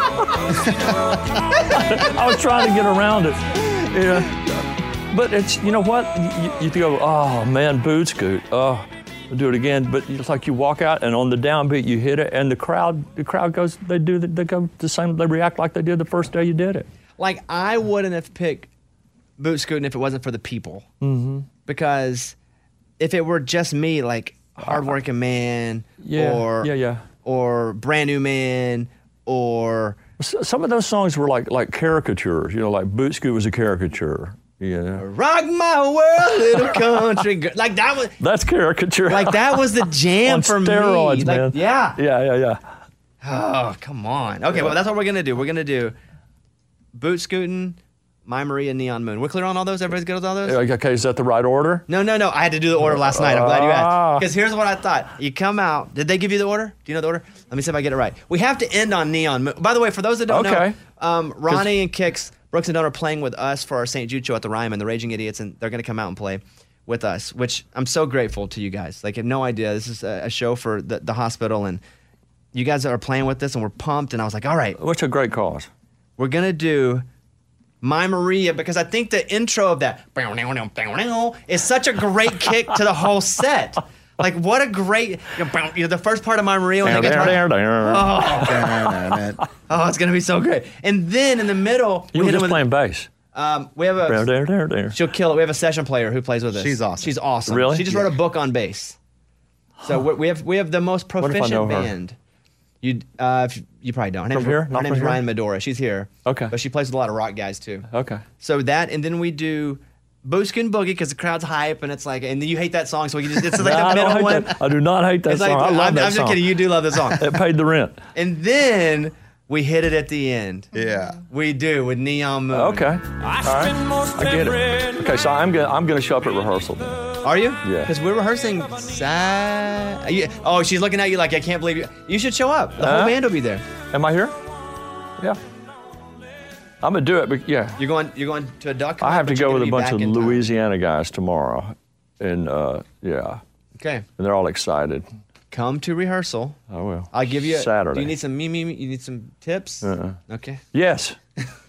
I was trying to get around it. Yeah. But it's, you know what? You, you go, oh man, Boot Scoot. Oh, I'll do it again. But it's like you walk out and on the downbeat you hit it, and the crowd, the crowd goes, they do, the, they go the same. They react like they did the first day you did it. Like, I wouldn't have picked Boot Scootin' if it wasn't for the people. Mm-hmm. Because if it were just me, like Hardworking Man, Yeah, or yeah, yeah. or Brand New Man, or S- Some of those songs were like like caricatures. You know, like Boot Scoot was a caricature. You know. Rock My World, Little Country Girl. Like that was That's caricature. like that was the jam On for steroids, me. man. Like, yeah. Yeah, yeah, yeah. Oh, come on. Okay, well that's what we're gonna do. We're gonna do Boot Scootin', My Maria, Neon Moon. We're clear on all those? Everybody's good with all those? Okay, is that the right order? No, no, no. I had to do the order last night. I'm glad you Ah. asked. Because here's what I thought. You come out. Did they give you the order? Do you know the order? Let me see if I get it right. We have to end on Neon Moon. By the way, for those that don't Okay. know, um, Ronnie and Kix, Brooks and Dunn are playing with us for our Saint Jude show at the Ryman, the Raging Idiots, and they're going to come out and play with us, which I'm so grateful to you guys. Like, I have no idea. This is a, a show for the, the hospital, and you guys are playing with this, and we're pumped. And I was like, all right. What's a great cause? We're going to do My Maria, because I think the intro of that is such a great kick to the whole set. Like, what a great, you know, you know, the first part of My Maria. When they guitar, oh, oh, it's going to be so great. And then in the middle, You we were hit just him with, playing bass. um, we have a, she'll kill it. We have a session player who plays with us. She's awesome. She's awesome. Really? She just wrote a book on bass. So we we have we have the most What if I proficient know her? band. You uh, if- you probably don't. Her name's, From here? her Not name's from here? Ryan Medora. She's here. Okay. But she plays with a lot of rock guys too. Okay. So that, and then we do Booskin Boogie because the crowd's hype, and it's like, and then you hate that song, so we can just, it's like No, I the don't middle hate one. that. I do not hate that It's like- song. I love I'm, that I'm song. just kidding. You do love the song. It paid the rent. And then we hit it at the end. Yeah. We do with Neon Moon. Okay. All right. I get it. Okay, so I'm gonna I'm gonna show up at rehearsal then. Are you? Yeah. Because we're rehearsing. Sa- are you, oh, she's looking at you like I can't believe you. You should show up. The whole Huh? band will be there. Am I here? Yeah. I'm gonna do it, but yeah. You're going. You're going to a duck. I have to but you're go with gonna a be bunch back of in time. Louisiana guys tomorrow, and uh, yeah, Okay. and they're all excited. Come to rehearsal. I will. I'll give you. Saturday. Do you need some me me? me? You need some tips? Uh-uh. Okay. Yes.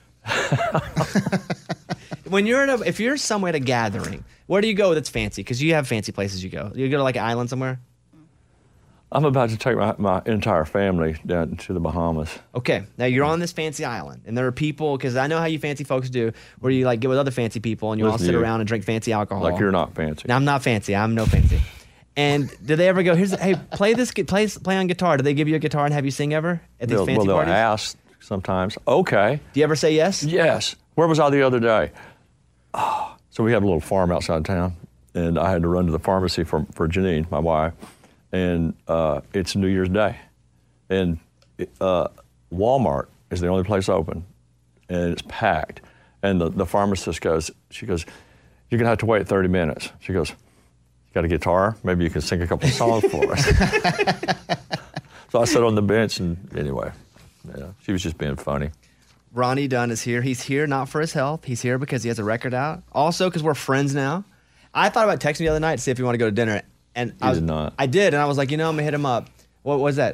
When you're at a, if you're somewhere at a gathering, where do you go that's fancy? Because you have fancy places you go. You go to like an island somewhere. I'm about to take my, my entire family down to the Bahamas. Okay, now you're on this fancy island, and there are people, because I know how you fancy folks do, where you like get with other fancy people, and you all Listen sit to you. around and drink fancy alcohol. Like you're not fancy. Now I'm not fancy. I'm no fancy. And do they ever go? Here's hey, play this, gu- play play on guitar. Do they give you a guitar and have you sing ever at these They'll, fancy well, they'll parties? ask sometimes. Okay. Do you ever say yes? Yes. Where was I the other day? Oh, so we have a little farm outside town, and I had to run to the pharmacy for, for Janine, my wife, and uh, it's New Year's Day. And uh, Walmart is the only place open, and it's packed. And the, the pharmacist goes, she goes, you're going to have to wait thirty minutes. She goes, you got a guitar? Maybe you can sing a couple of songs for us. So I sat on the bench, and anyway, yeah, she was just being funny. Ronnie Dunn is here. He's here not for his health. He's here because he has a record out. Also, because we're friends now. I thought about texting you the other night to see if you want to go to dinner, and I You was, did not. I did, and I was like, you know, I'm gonna hit him up. What was that?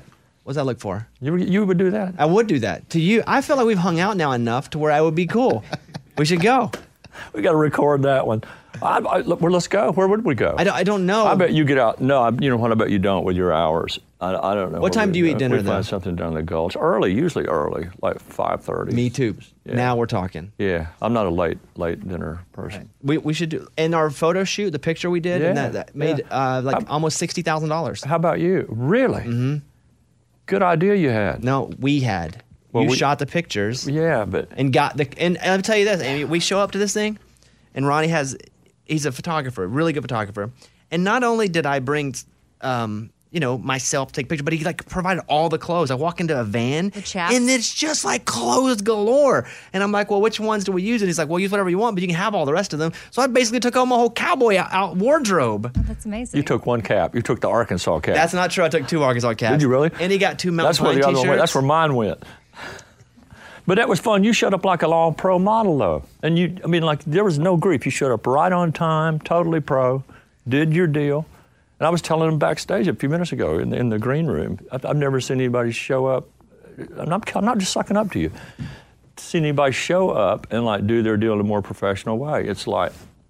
What's that look for? You you would do that? I would do that. To you, I feel like we've hung out now enough to where I would be cool. We should go. We got to record that one. I, I, look, well, let's go. Where would we go? I don't, I don't know. I bet you get out. No, I, you know what? I bet you don't with your hours. I, I don't know. What time do you eat go. dinner, we though? Find something down the Gulch. Early, usually early, like five thirty. Me too. Yeah. Now we're talking. Yeah, I'm not a late late dinner person. We, we should do in our photo shoot, the picture we did, and Yeah, that, that made yeah. uh, like How- almost sixty thousand dollars. How about you? Really? Mm-hmm. Good idea you had. No, we had. Well, you we- shot the pictures. Yeah, but and got the and I'll tell you this, Amy. We show up to this thing, and Ronnie has he's a photographer, really good photographer. And not only did I bring, um, you know, myself to take pictures, but he like provided all the clothes. I walk into a van, and it's just like clothes galore. And I'm like, well, which ones do we use? And he's like, well, use whatever you want, but you can have all the rest of them. So I basically took home a whole cowboy out, out wardrobe. Oh, that's amazing. you took one cap. You took the Arkansas cap. That's not true. I took two Arkansas caps. Did you really? And he got two Mountain That's where Pine the other t-shirts. one went. That's where mine went. But that was fun. You showed up like a all pro model, though. And you, I mean, like, there was no grief. You showed up right on time, totally pro, did your deal. And I was telling them backstage a few minutes ago in the, in the green room, I've, I've never seen anybody show up. I'm not, I'm not just sucking up to you. Seen anybody show up and, like, do their deal in a more professional way. It's like,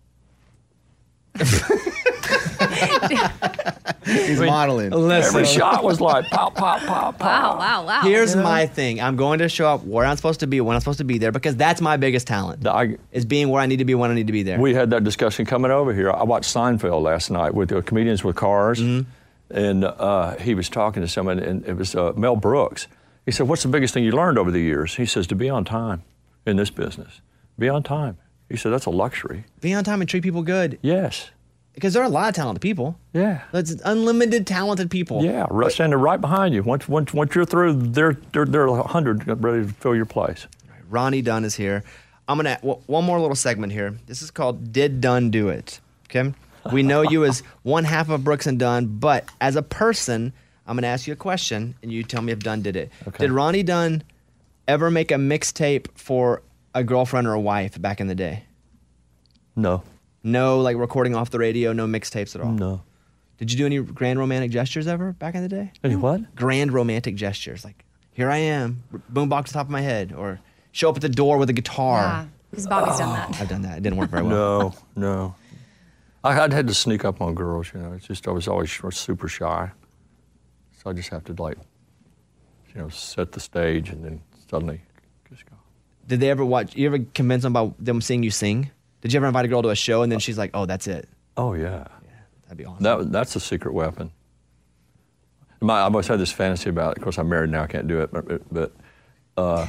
He's I mean, modeling. Listen. every shot was like pop, pop, pop, pop. Wow, wow, wow. Here's You know? my thing. I'm going to show up where I'm supposed to be, when I'm supposed to be there, because that's my biggest talent, I, is being where I need to be when I need to be there. We had that discussion coming over here. I watched Seinfeld last night with the comedians with cars, Mm-hmm. and uh, he was talking to someone, and it was uh, Mel Brooks. He said, "What's the biggest thing you learned over the years?" He says, "To be on time in this business. Be on time." He said, "That's a luxury." Be on time and treat people good. Yes. Because there are a lot of talented people. Yeah. That's unlimited talented people. Yeah, right, standing right behind you. Once, once, once you're through, they're they're they're a hundred ready to fill your place. Ronnie Dunn is here. I'm gonna w- one more little segment here. This is called "Did Dunn Do It?" Okay, we know you as one half of Brooks and Dunn, but as a person, I'm gonna ask you a question, and you tell me if Dunn did it. Okay. Did Ronnie Dunn ever make a mixtape for a girlfriend or a wife back in the day? No. No, like recording off the radio, no mixtapes at all. No. Did you do any grand romantic gestures ever back in the day? Any what? Grand romantic gestures, like here I am, boombox at the top of my head, or show up at the door with a guitar. Yeah, because Bobby's done that. I've done that. It didn't work very well. No, no. I I'd had to sneak up on girls, you know. It's just I was always super shy, so I just have to like, you know, set the stage and then suddenly just go. Did they ever watch? You ever convince them by them seeing you sing? Did you ever invite a girl to a show and then she's like, "Oh, that's it"? Oh yeah. That'd be awesome. That that's a secret weapon. My, I've always had this fantasy about it. Of course, I'm married now, I can't do it, but, but uh,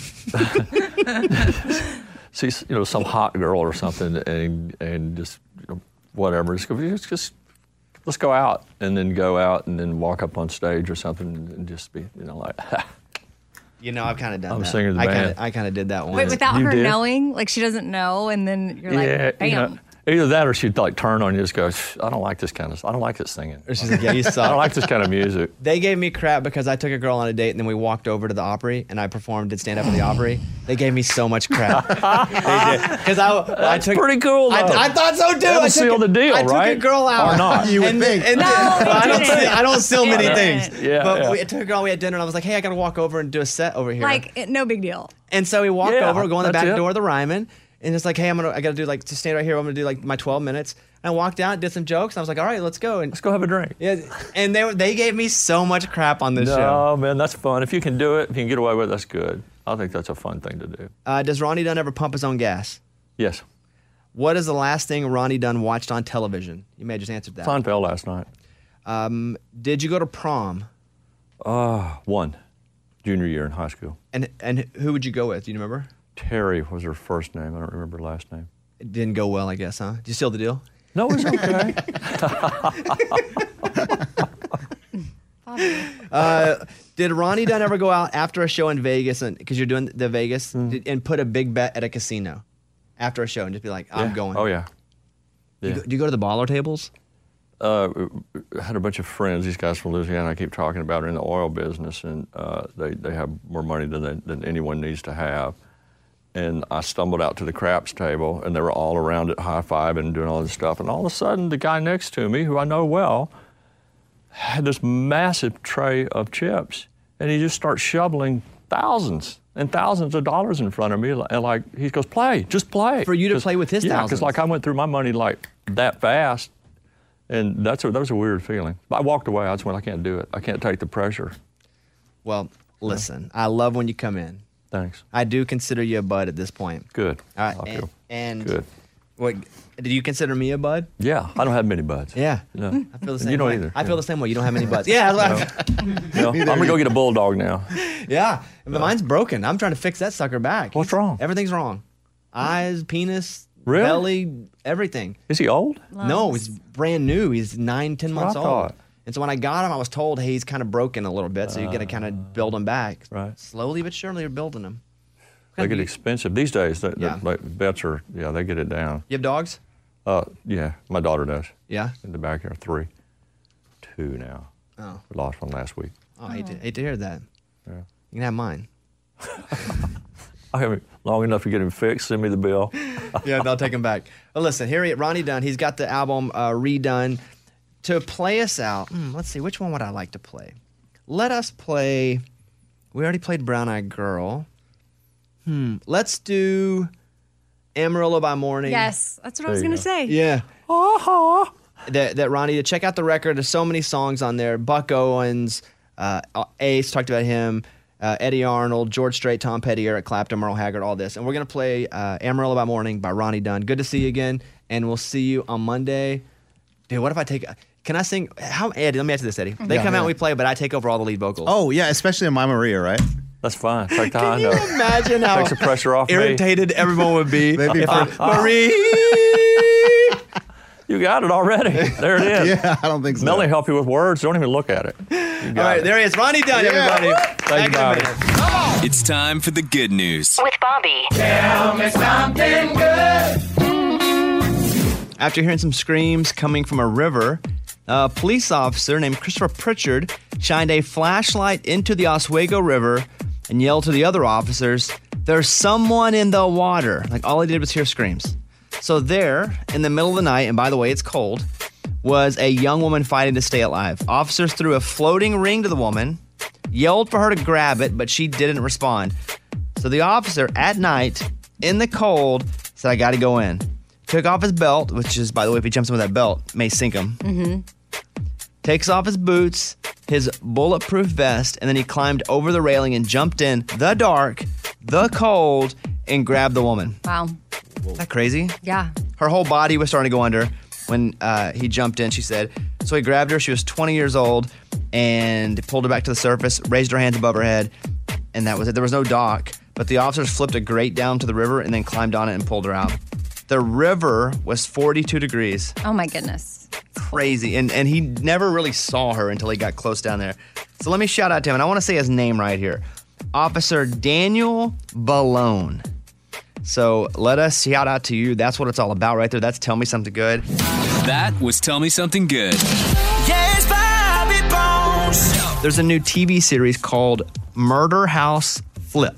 see, you know, some hot girl or something, and and just you know, whatever. Just, go, just just let's go out, and then go out, and then walk up on stage or something, and just be, you know, like. You know, I've kind of done I'm that. singing the I band. Kinda, I kind of did that one. Wait, without You her did? knowing, like she doesn't know, and then you're like, yeah, bam. you know, either that or she'd like turn on you and just go, I don't like this kind of, I don't like this singing. Or she's like, yeah, you I suck. don't like this kind of music. They gave me crap because I took a girl on a date and then we walked over to the Opry and I performed, did stand up at the Opry. They gave me so much crap. They did. Because I, I That's took. pretty cool, though. I, I thought so too. That'll I took seal a- the deal, I took right? a girl out. Or not. You would and, think. And, No, and, it I don't. didn't. Seal, I don't seal It many didn't. things. Yeah, but yeah. we I took a girl. We had dinner and I was like, hey, I got to walk over and do a set over here. Like, it- no big deal. And so we walk Yeah, over, go in the that's back it. door of the Ryman, and it's like, hey, I'm gonna, I gotta do like, to stand right here. I'm gonna do like my twelve minutes. And I walked out, did some jokes, and I was like, all right, let's go. And Let's go have a drink. yeah, and they were- they gave me so much crap on this No, show. man, that's fun. If you can do it, if you can get away with it, that's good. I think that's a fun thing to do. Uh, does Ronnie Dunn ever pump his own gas? Yes. What is the last thing Ronnie Dunn watched on television? You may have just answered that. Seinfeld last night. Um, did you go to prom? Uh, one. Junior year in high school. And and who would you go with? Do you remember? Terry was her first name. I don't remember her last name. It didn't go well, I guess, huh? Did you seal the deal? No, it was okay. Uh, did Ronnie Dunn ever go out after a show in Vegas, and because you're doing the Vegas, did, and put a big bet at a casino after a show and just be like, I'm Yeah. going? Oh, yeah. Do you, Yeah. go, do you go to the baller tables? Uh, I had a bunch of friends, these guys from Louisiana, I keep talking about, are in the oil business, and uh, they, they have more money than, they, than anyone needs to have. And I stumbled out to the craps table, and they were all around it, high-fiving and doing all this stuff. And all of a sudden, the guy next to me, who I know well, had this massive tray of chips. and he just starts shoveling thousands and thousands of dollars in front of me. And like, he goes, play, just play. For you to play with his Yeah, thousands. because like I went through my money like that fast, and that's a, that was a weird feeling. But I walked away. I just went, I can't do it. I can't take the pressure. Well, listen, I love when you come in. Thanks. I do consider you a bud at this point. Good. All right. I And, feel and good. what, did you consider me a bud? Yeah, I don't have many buds. Yeah. No. I feel the same You don't way. either. I feel the same way. You don't have many buds. Yeah. that's what I'm- No, I'm gonna go get a bulldog now. Yeah. But mine's broken. I'm trying to fix that sucker back. What's wrong? Everything's wrong. Eyes, penis, Really? belly, everything. Is he old? No, he's brand new. He's nine, ten That's months what I old. thought. And so when I got him, I was told, hey, he's kind of broken a little bit, so you're going to kind of build him back. Right. Slowly but surely, you're building him. They get expensive these days. The, Yeah. the, the vets are, yeah, they get it down. You have dogs? Uh, yeah, my daughter does. Yeah? In the backyard, three, two now. Oh. We lost one last week. Oh, I hate to, hate to hear that. Yeah. You can have mine. I haven't long enough to get him fixed. Send me the bill. Yeah, they'll take him back. Well, listen, here he, Ronnie Dunn, he's got the album uh, redone. To play us out, hmm, let's see, which one would I like to play? Let us play, we already played Brown Eyed Girl. Hmm, let's do Amarillo by Morning. Yes, that's what I There was you going to go. say. Yeah. Uh-huh. That, that Ronnie, to check out the record, there's so many songs on there. Buck Owens, uh, Ace, talked about him, uh, Eddie Arnold, George Strait, Tom Petty, Eric Clapton, Merle Haggard, all this. And we're going to play uh, Amarillo by Morning by Ronnie Dunn. Good to see you again, and we'll see you on Monday. Dude, what if I take... Can I sing? How, Eddie, let me answer this, Eddie. They Yeah, come out yeah. and we play, but I take over all the lead vocals. Oh, yeah, especially in My Maria, right? That's fine. Take the Can high you note. imagine how Takes the pressure off me. irritated everyone would be Maybe if for- I, Marie... You got it already. There it is. Yeah, I don't think so. Melanie help you with words. Don't even look at it. You All got right, it. there he is. Ronnie Dunn, everybody. Thank you, Back in a Bobby. minute. It's time for the good news. With Bobby. Tell me something good. After hearing some screams coming from a river, a police officer named Christopher Pritchard shined a flashlight into the Oswego River and yelled to the other officers, "There's someone in the water." Like, all he did was hear screams. So there, in the middle of the night, and by the way, it's cold, was a young woman fighting to stay alive. Officers threw a floating ring to the woman, yelled for her to grab it, but she didn't respond. So the officer, at night, in the cold, said, "I got to go in." Took off his belt, which is, by the way, if he jumps in with that belt, may sink him. Mm-hmm. Takes off his boots, his bulletproof vest, and then he climbed over the railing and jumped in the dark, the cold, and grabbed the woman. Wow. Isn't that crazy? Yeah. Her whole body was starting to go under when uh, he jumped in, she said. So he grabbed her. She was twenty years old and pulled her back to the surface, raised her hands above her head, and that was it. There was no dock, but the officers flipped a grate down to the river and then climbed on it and pulled her out. The river was forty-two degrees. Oh, my goodness. Crazy. And and he never really saw her until he got close down there. So let me shout out to him, and I want to say his name right here. Officer Daniel Ballone. So let us shout out to you. That's what it's all about right there. That's Tell Me Something Good. That was Tell Me Something Good. Yes, Bobby Bones. There's a new T V series called Murder House Flip.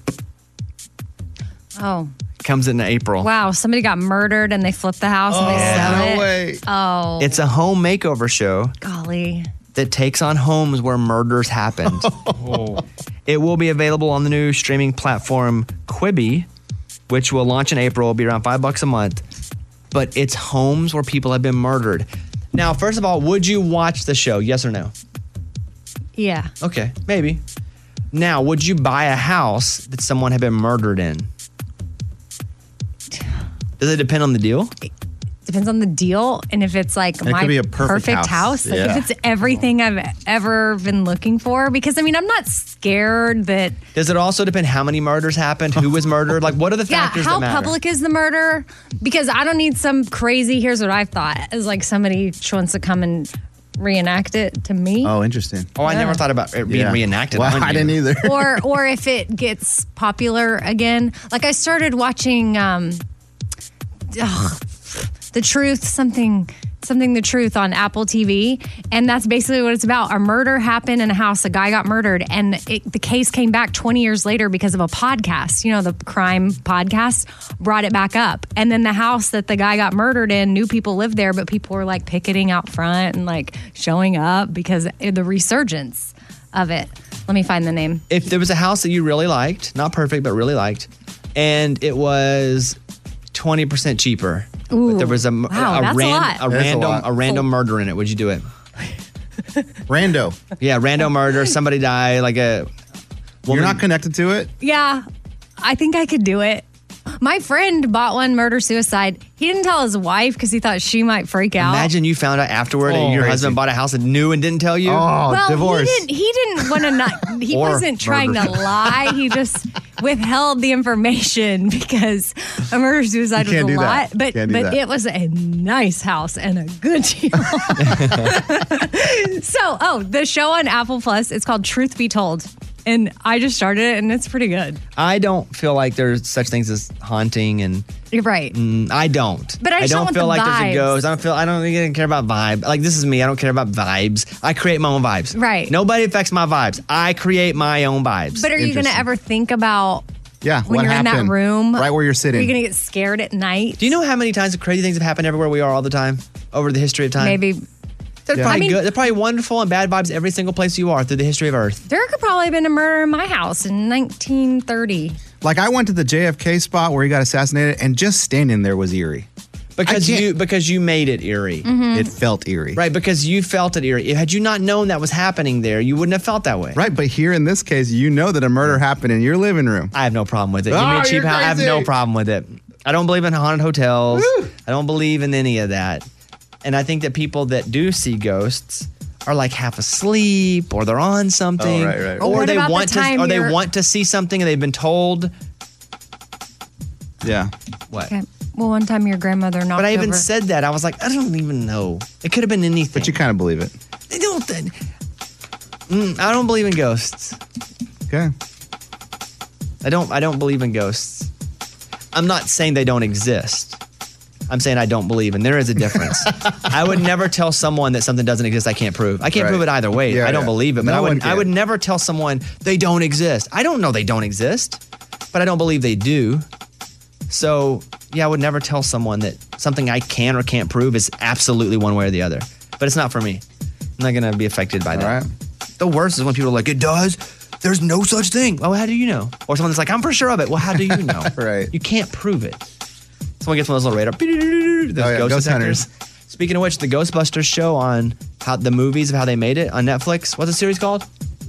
Oh, Comes in April. wow. Somebody got murdered and they flipped the house and they sell no it. way. Oh, It's a home makeover show golly. that takes on homes where murders happened. It will be available on the new streaming platform Quibi, which will launch in April. It'll be around five bucks a month. But it's homes where people have been murdered. Now, first of all, would you watch the show? Yes or no? Yeah. Okay, maybe. Now, would you buy a house that someone had been murdered in? Does it depend on the deal? Depends on the deal and if it's like And it my could be a perfect house. house. Like Yeah. if it's everything I've ever been looking for. Because I mean, I'm not scared that. Does it also depend how many murders happened? Who was murdered? Like, what are the Yeah, factors how that matter? public is the murder? Because I don't need some crazy. Here's what I've thought: is like somebody wants to come and reenact it to me. Oh, interesting. Oh, I Yeah. never thought about it being Yeah. reenacted. Well, on I you. didn't either. or or if it gets popular again. Like I started watching um ugh, The Truth, something something The Truth on Apple T V, and that's basically what it's about. A murder happened in a house. A guy got murdered, and it, the case came back twenty years later because of a podcast. You know, the crime podcast brought it back up, and then the house that the guy got murdered in, new people lived there, but people were like picketing out front and like showing up because of the resurgence of it. Let me find the name. If there was a house that you really liked, not perfect, but really liked, and it was twenty percent cheaper, Ooh, but there was a, wow, a, that's a ran- lot. a That's a random lot. a, random murder in it, would you do it? Rando. Yeah, random murder. Somebody die, like a woman. You're not connected to it? Yeah, I think I could do it. My friend bought one murder suicide. He didn't tell his wife because he thought she might freak out. Imagine you found out afterward Oh, and your crazy. husband bought a house and knew and didn't tell you. Oh, well, divorce. he didn't. He didn't want to not. He Or wasn't trying murder. to lie. He just withheld the information because a murder suicide You was can't a do lot. that. But Can't do but that. it was a nice house and a good deal. So, oh, the show on Apple Plus. It's called Truth Be Told, and I just started it, and it's pretty good. I don't feel like there's such things as haunting, and You're right. mm, I don't. But I just don't don't want feel the like there's vibes. a ghost. I don't feel. I don't even care about vibe. Like this is me. I don't care about vibes. I create my own vibes. Right. Nobody affects my vibes. I create my own vibes. But are you going to Interesting. ever think about Yeah. when what you're in happened? that room? Right where you're Are sitting. you going to get scared at night? Do you know how many times crazy things have happened everywhere we are all the time over the history of time? Maybe. They're Yeah. probably I mean- good. They're probably wonderful and bad vibes every single place you are through the history of Earth. There could probably have been a murder in my house in nineteen thirty. Like I went to the J F K spot where he got assassinated, and just standing there was eerie. Because I can't- you because you made it eerie. Mm-hmm. It felt eerie. Right, because you felt it eerie. Had you not known that was happening there, you wouldn't have felt that way. Right, but here in this case, you know that a murder happened in your living room. I have no problem with it. Give me Oh, a cheap you're house. I have crazy. no problem with it. I don't believe in haunted hotels. I don't believe in any of that. And I think that people that do see ghosts are like half asleep or they're on something. Oh, right, right. Well, Or what they about the want to time or they you're- want to see something and they've been told Yeah. what. Okay. Well, one time your grandmother knocked But I even over. said that. I was like, I don't even know. It could have been anything. But you kind of believe it. I don't think. Mm, I don't believe in ghosts. Okay. I don't. I don't believe in ghosts. I'm not saying they don't exist. I'm saying I don't believe, and there is a difference. I would never tell someone that something doesn't exist I can't prove. I can't Right. prove it either way. Yeah, I don't yeah. believe it, but No I one would. I can. would never tell someone they don't exist. I don't know they don't exist, but I don't believe they do. So yeah, I would never tell someone that something I can or can't prove is absolutely one way or the other. But it's not for me. I'm not gonna be affected by that. All right. The worst is when people are like, it does. There's no such thing. Well, how do you know? Or someone that's like, I'm for sure of it. Well, how do you know? Right. You can't prove it. Someone gets one of those little radar. Those Oh, yeah, ghost, ghost detectors. Speaking of which, the Ghostbusters show on how the movies of how they made it on Netflix. What's the series called?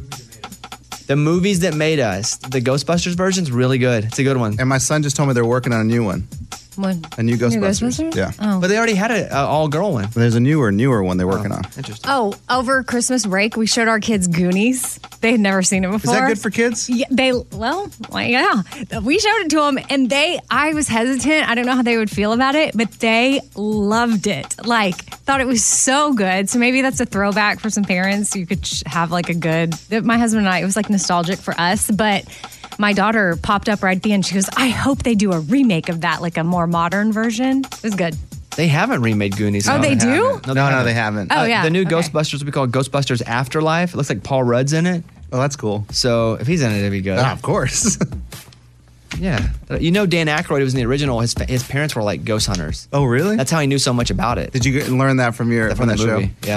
The Movies That Made Us. The Ghostbusters version's really good. It's a good one. And my son just told me they're working on a new one. One. A new Ghostbusters. Ghostbusters? Yeah. Oh. But they already had a, a all-girl one. There's a newer, newer one they're working on. Interesting. Oh, over Christmas break, we showed our kids Goonies. They had never seen it Is before. that good for kids? Yeah, they well, well, yeah. We showed it to them, and they. I was hesitant. I don't know how they would feel about it, but they loved it. Like, thought it was so good. So maybe that's a throwback for some parents. You could sh- have like a good. My husband and I. It was like nostalgic for us, but my daughter popped up right at the end. She goes, "I hope they do a remake of that, like a more modern version." It was good. They haven't remade Goonies. Oh, No, they do? haven't. No, no, they haven't. Oh, yeah. The new Okay. Ghostbusters will be called Ghostbusters Afterlife. It looks like Paul Rudd's in it. Oh, that's cool. So if he's in it, it'd be good. Ah, of course. Yeah. You know, Dan Aykroyd was in the original. His his parents were like ghost hunters. Oh, really? That's how he knew so much about it. Did you get- learn that from your From from the that show? movie. Yeah.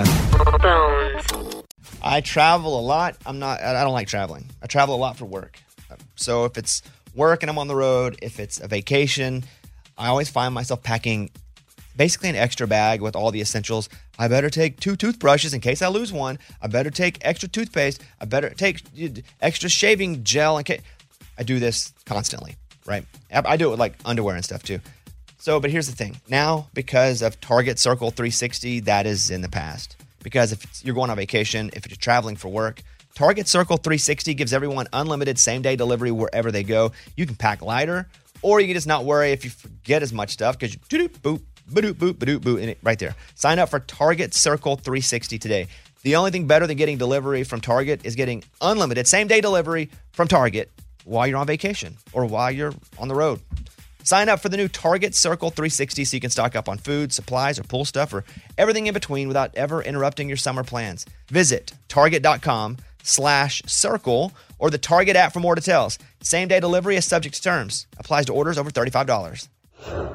I travel a lot. I'm not. I don't like traveling. I travel a lot for work. So if it's work and I'm on the road, if it's a vacation, I always find myself packing basically an extra bag with all the essentials. I better take two toothbrushes in case I lose one. I better take extra toothpaste. I better take extra shaving gel in case. I do this constantly, right? I do it with like underwear and stuff too. So, but here's the thing. Now, because of Target Circle three sixty, that is in the past. Because if it's, you're going on vacation, if you're traveling for work, Target Circle three sixty gives everyone unlimited same-day delivery wherever they go. You can pack lighter, or you can just not worry if you forget as much stuff because you do-doop, boop, ba-doop, boop, ba-doop, boop, and it right there. Sign up for Target Circle three sixty today. The only thing better than getting delivery from Target is getting unlimited same-day delivery from Target while you're on vacation or while you're on the road. Sign up for the new Target Circle three sixty so you can stock up on food, supplies, or pool stuff, or everything in between without ever interrupting your summer plans. Visit target.com slash circle or the Target app for more details. Same-day delivery is subject to terms. Applies to orders over thirty-five dollars.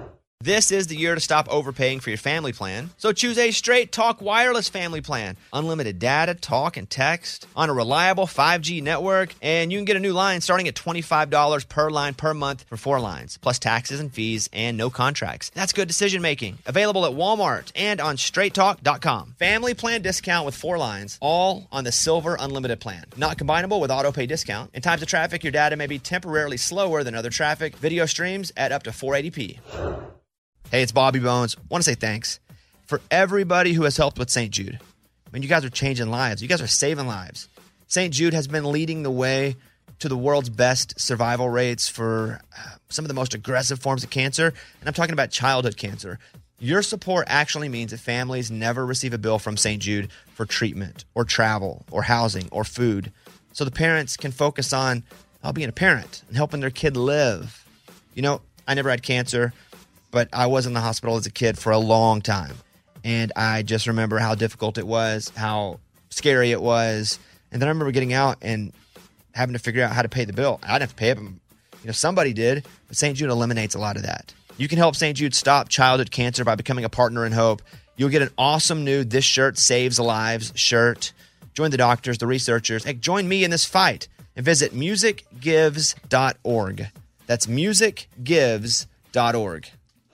This is the year to stop overpaying for your family plan. So choose a Straight Talk Wireless family plan. Unlimited data, talk, and text on a reliable five G network. And you can get a new line starting at twenty-five dollars per line per month for four lines, plus taxes and fees and no contracts. That's good decision making. Available at Walmart and on straight talk dot com. Family plan discount with four lines, all on the Silver Unlimited plan. Not combinable with auto pay discount. In times of traffic, your data may be temporarily slower than other traffic. Video streams at up to four eighty p. Hey, it's Bobby Bones. I want to say thanks for everybody who has helped with Saint Jude. I mean, you guys are changing lives. You guys are saving lives. Saint Jude has been leading the way to the world's best survival rates for uh, some of the most aggressive forms of cancer, and I'm talking about childhood cancer. Your support actually means that families never receive a bill from Saint Jude for treatment or travel or housing or food, so the parents can focus on uh, being a parent and helping their kid live. You know, I never had cancer, but I was in the hospital as a kid for a long time. And I just remember how difficult it was, how scary it was. And then I remember getting out and having to figure out how to pay the bill. I didn't have to pay it, but you know, somebody did. But Saint Jude eliminates a lot of that. You can help Saint Jude stop childhood cancer by becoming a partner in hope. You'll get an awesome new This Shirt Saves Lives shirt. Join the doctors, the researchers. Hey, join me in this fight and visit music gives dot org. That's music gives dot org.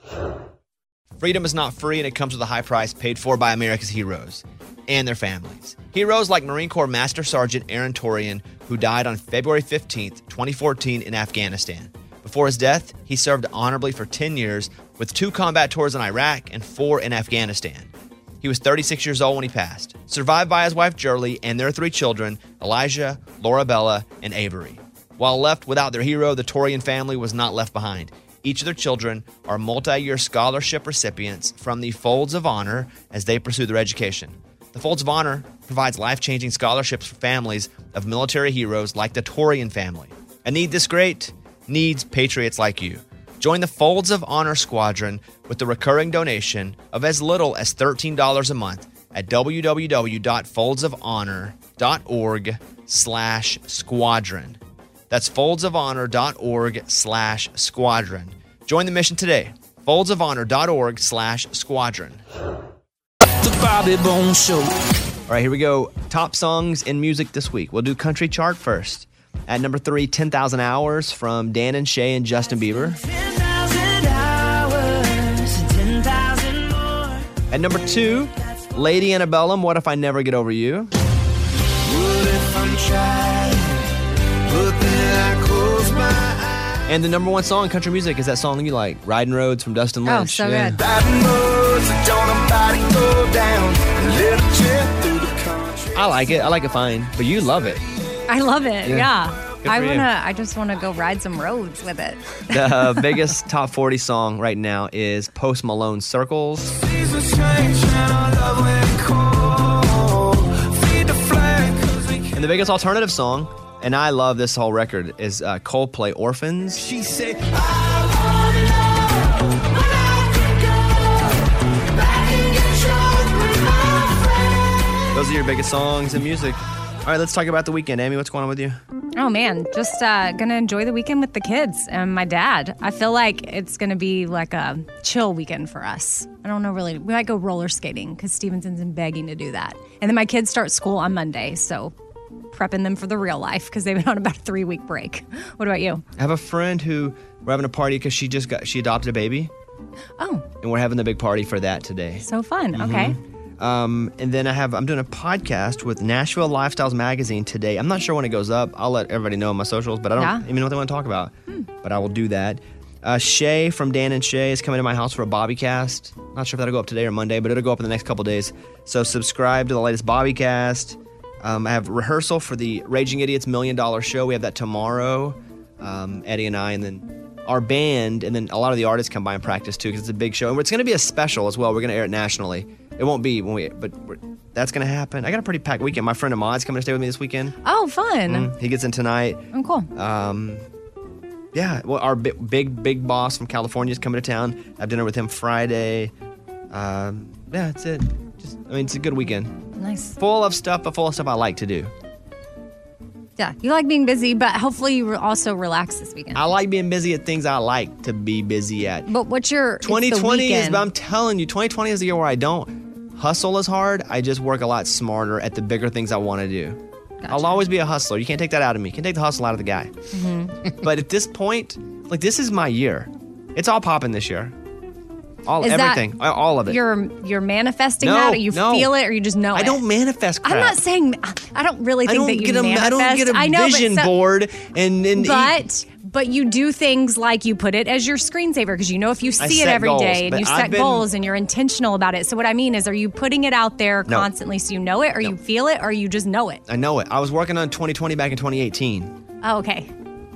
Freedom is not free, and it comes with a high price paid for by America's heroes and their families. Heroes like Marine Corps Master Sergeant Aaron Torian, who died on February fifteenth, twenty fourteen in Afghanistan. Before his death, he served honorably for ten years with two combat tours in Iraq and four in Afghanistan. He was thirty-six years old when he passed, survived by his wife Jerlie and their three children, Elijah, Laura Bella, and Avery. While left without their hero, the Torian family was not left behind. Each of their children are multi-year scholarship recipients from the Folds of Honor as they pursue their education. The Folds of Honor provides life-changing scholarships for families of military heroes like the Torian family. A need this great needs patriots like you. Join the Folds of Honor Squadron with the recurring donation of as little as thirteen dollars a month at w w w dot folds of honor dot org slash squadron. That's folds of honor dot org slash squadron. Join the mission today. folds of honor dot org slash squadron. The Bobby Bones Show. All right, here we go. Top songs in music this week. We'll do country chart first. At number three, ten thousand Hours from Dan and Shay and Justin Bieber. ten thousand hours, ten thousand more. At number two, Lady Antebellum, What If I Never Get Over You? What if I'm trying, but then I close my eyes? And the number one song in country music is that song you like, Riding Roads from Dustin Lynch. Oh, so Yeah. good. Riding roads that don't nobody go down, a little trip through the country. I like it. I like it fine. But you love it. I love it. Yeah. Yeah. Good I for you. wanna. I just wanna go ride some roads with it. The uh, biggest top forty song right now is Post Malone's Circles. Seasons change and our love went cold. Feed the flag 'cause we can't. And the biggest alternative song, and I love this whole record, is uh, Coldplay Orphans. She said, I wanna know when I can go back and get drunk with my friends. Those are your biggest songs in music. All right, let's talk about the weekend. Amy, what's going on with you? Oh man, just uh, gonna enjoy the weekend with the kids and my dad. I feel like it's gonna be like a chill weekend for us. I don't know really. We might go roller skating because Stevenson's been begging to do that. And then my kids start school on Monday, so prepping them for the real life because they've been on about a three week break. What about you? I have a friend who we're having a party because she just got she adopted a baby. Oh. And we're having the big party for that today. So fun. Mhm. Okay. Um, and then I have I'm doing a podcast with Nashville Lifestyles Magazine today. I'm not sure when it goes up. I'll let everybody know on my socials, but I don't Yeah. even know what they want to talk about. But I will do that. Uh, Shay from Dan and Shay is coming to my house for a Bobbycast. Not sure if that'll go up today or Monday, but it'll go up in the next couple days. So subscribe to the latest Bobbycast. Um, I have rehearsal for the Raging Idiots Million Dollar Show. We have that tomorrow, um, Eddie and I, and then our band, and then a lot of the artists come by and practice too because it's a big show. And it's going to be a special as well. We're going to air it nationally. It won't be when we, but we're, that's going to happen. I got a pretty packed weekend. My friend Ahmad's coming to stay with me this weekend. Oh, fun. Mm, he gets in tonight. Oh, cool. Um, yeah, well, our big, big, big boss from California is coming to town. I have dinner with him Friday. Um, yeah, that's it. Just, I mean, it's a good weekend. Nice. Full of stuff, but full of stuff I like to do. Yeah, you like being busy, but hopefully you re- also relax this weekend. I like being busy at things I like to be busy at. But what's your it's the twenty twenty is, weekend. but I'm telling you, twenty twenty is the year where I don't hustle as hard. I just work a lot smarter at the bigger things I want to do. I'll always be a hustler. You can't take that out of me. You can take the hustle out of the guy. Mhm. But at this point, like this is my year. It's all popping this year. All Is that everything, all of it. You're you're manifesting No, that, or you no. feel it, or you just know it. I don't manifest crap. I'm not saying. I don't really I think don't that you get a, manifest. I don't get a I know, but vision so- board and and But but you do things like you put it as your screensaver because you know if you I see it set every goals, day and but you I've set been- goals and you're intentional about it. So what I mean is, are you putting it out there No. constantly so you know it, or you feel it, or you just know it? I know it. I was working on twenty twenty back in twenty eighteen. Oh, okay.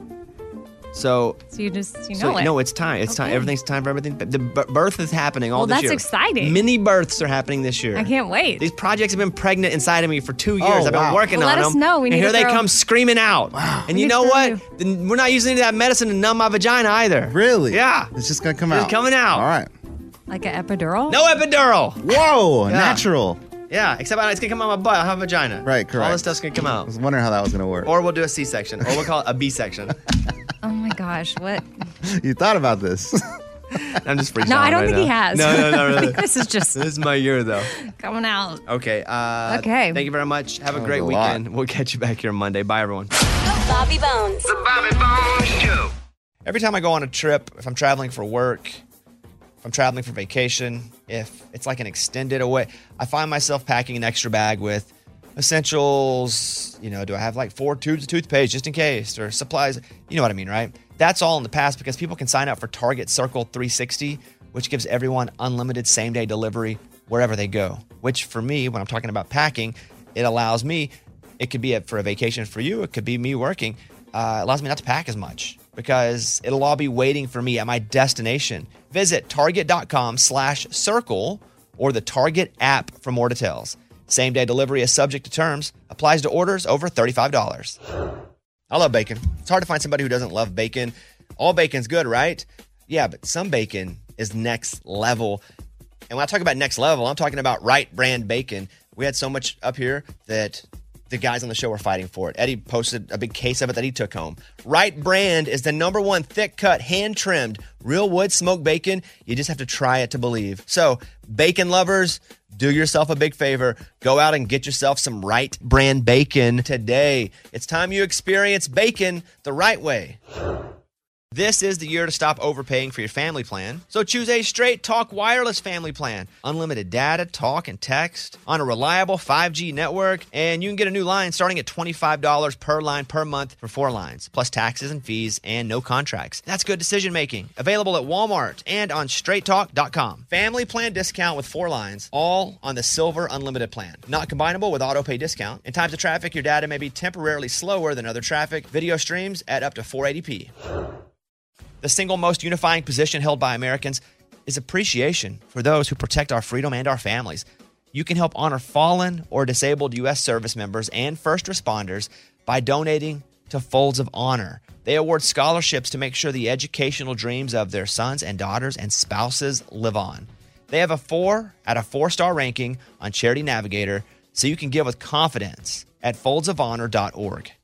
So So you just you so know it. no, it's time. It's time. Okay. Everything's time for everything. The b- birth is happening all Well, this that's year. exciting. Mini births are happening this year. I can't wait. These projects have been pregnant inside of me for two years. Oh, I've been wow. working Well, on let us them. know. We and need here to they throw- come screaming out. And you need know to what? Then we're not using any of that medicine to numb my vagina either. Really? Yeah. It's just gonna come It's out. coming out. All right. Like an epidural? No epidural. Whoa, Yeah. natural. Yeah, except it's gonna come out my butt. I have a vagina. Right, correct. All this stuff's gonna come I out. was wondering how that was gonna work. Or we'll do a C-section, or we'll call it a B-section. Oh my gosh, what? You thought about this. I'm just freaking No, out I don't right think now. he has. No, no, no, I really. think this is just This is my year, though. coming out. Okay. Uh, Okay. Thank you very much. Have a That great was a lot. weekend. We'll catch you back here Monday. Bye, everyone. Bobby Bones. The Bobby Bones Show. Every time I go on a trip, if I'm traveling for work, if I'm traveling for vacation, if it's like an extended away, I find myself packing an extra bag with essentials. You know, do I have like four tubes of toothpaste just in case, or supplies? You know what I mean, right? That's all in the past because people can sign up for Target Circle three sixty, which gives everyone unlimited same-day delivery wherever they go. Which for me, when I'm talking about packing, it allows me, it could be a, for a vacation for you, it could be me working, uh, it allows me not to pack as much because it'll all be waiting for me at my destination. Visit target.com slash circle or the Target app for more details. Same-day delivery is subject to terms, applies to orders over thirty-five dollars. I love bacon. It's hard to find somebody who doesn't love bacon. All bacon's good, right? Yeah, but some bacon is next level. And when I talk about next level, I'm talking about Right Brand bacon. We had so much up here that the guys on the show were fighting for it. Eddie posted a big case of it that he took home. Right Brand is the number one thick-cut, hand-trimmed, real wood smoked bacon. You just have to try it to believe. So, bacon lovers, do yourself a big favor. Go out and get yourself some Right Brand bacon today. It's time you experience bacon the right way. This is the year to stop overpaying for your family plan. So choose a Straight Talk Wireless family plan. Unlimited data, talk, and text on a reliable five G network. And you can get a new line starting at twenty-five dollars per line per month for four lines, plus taxes and fees and no contracts. That's good decision making. Available at Walmart and on straight talk dot com. Family plan discount with four lines, all on the Silver Unlimited plan. Not combinable with auto pay discount. In times of traffic, your data may be temporarily slower than other traffic. Video streams at up to four eighty p. The single most unifying position held by Americans is appreciation for those who protect our freedom and our families. You can help honor fallen or disabled U S service members and first responders by donating to Folds of Honor. They award scholarships to make sure the educational dreams of their sons and daughters and spouses live on. They have a four out of four star ranking on Charity Navigator, so you can give with confidence at folds of honor dot org.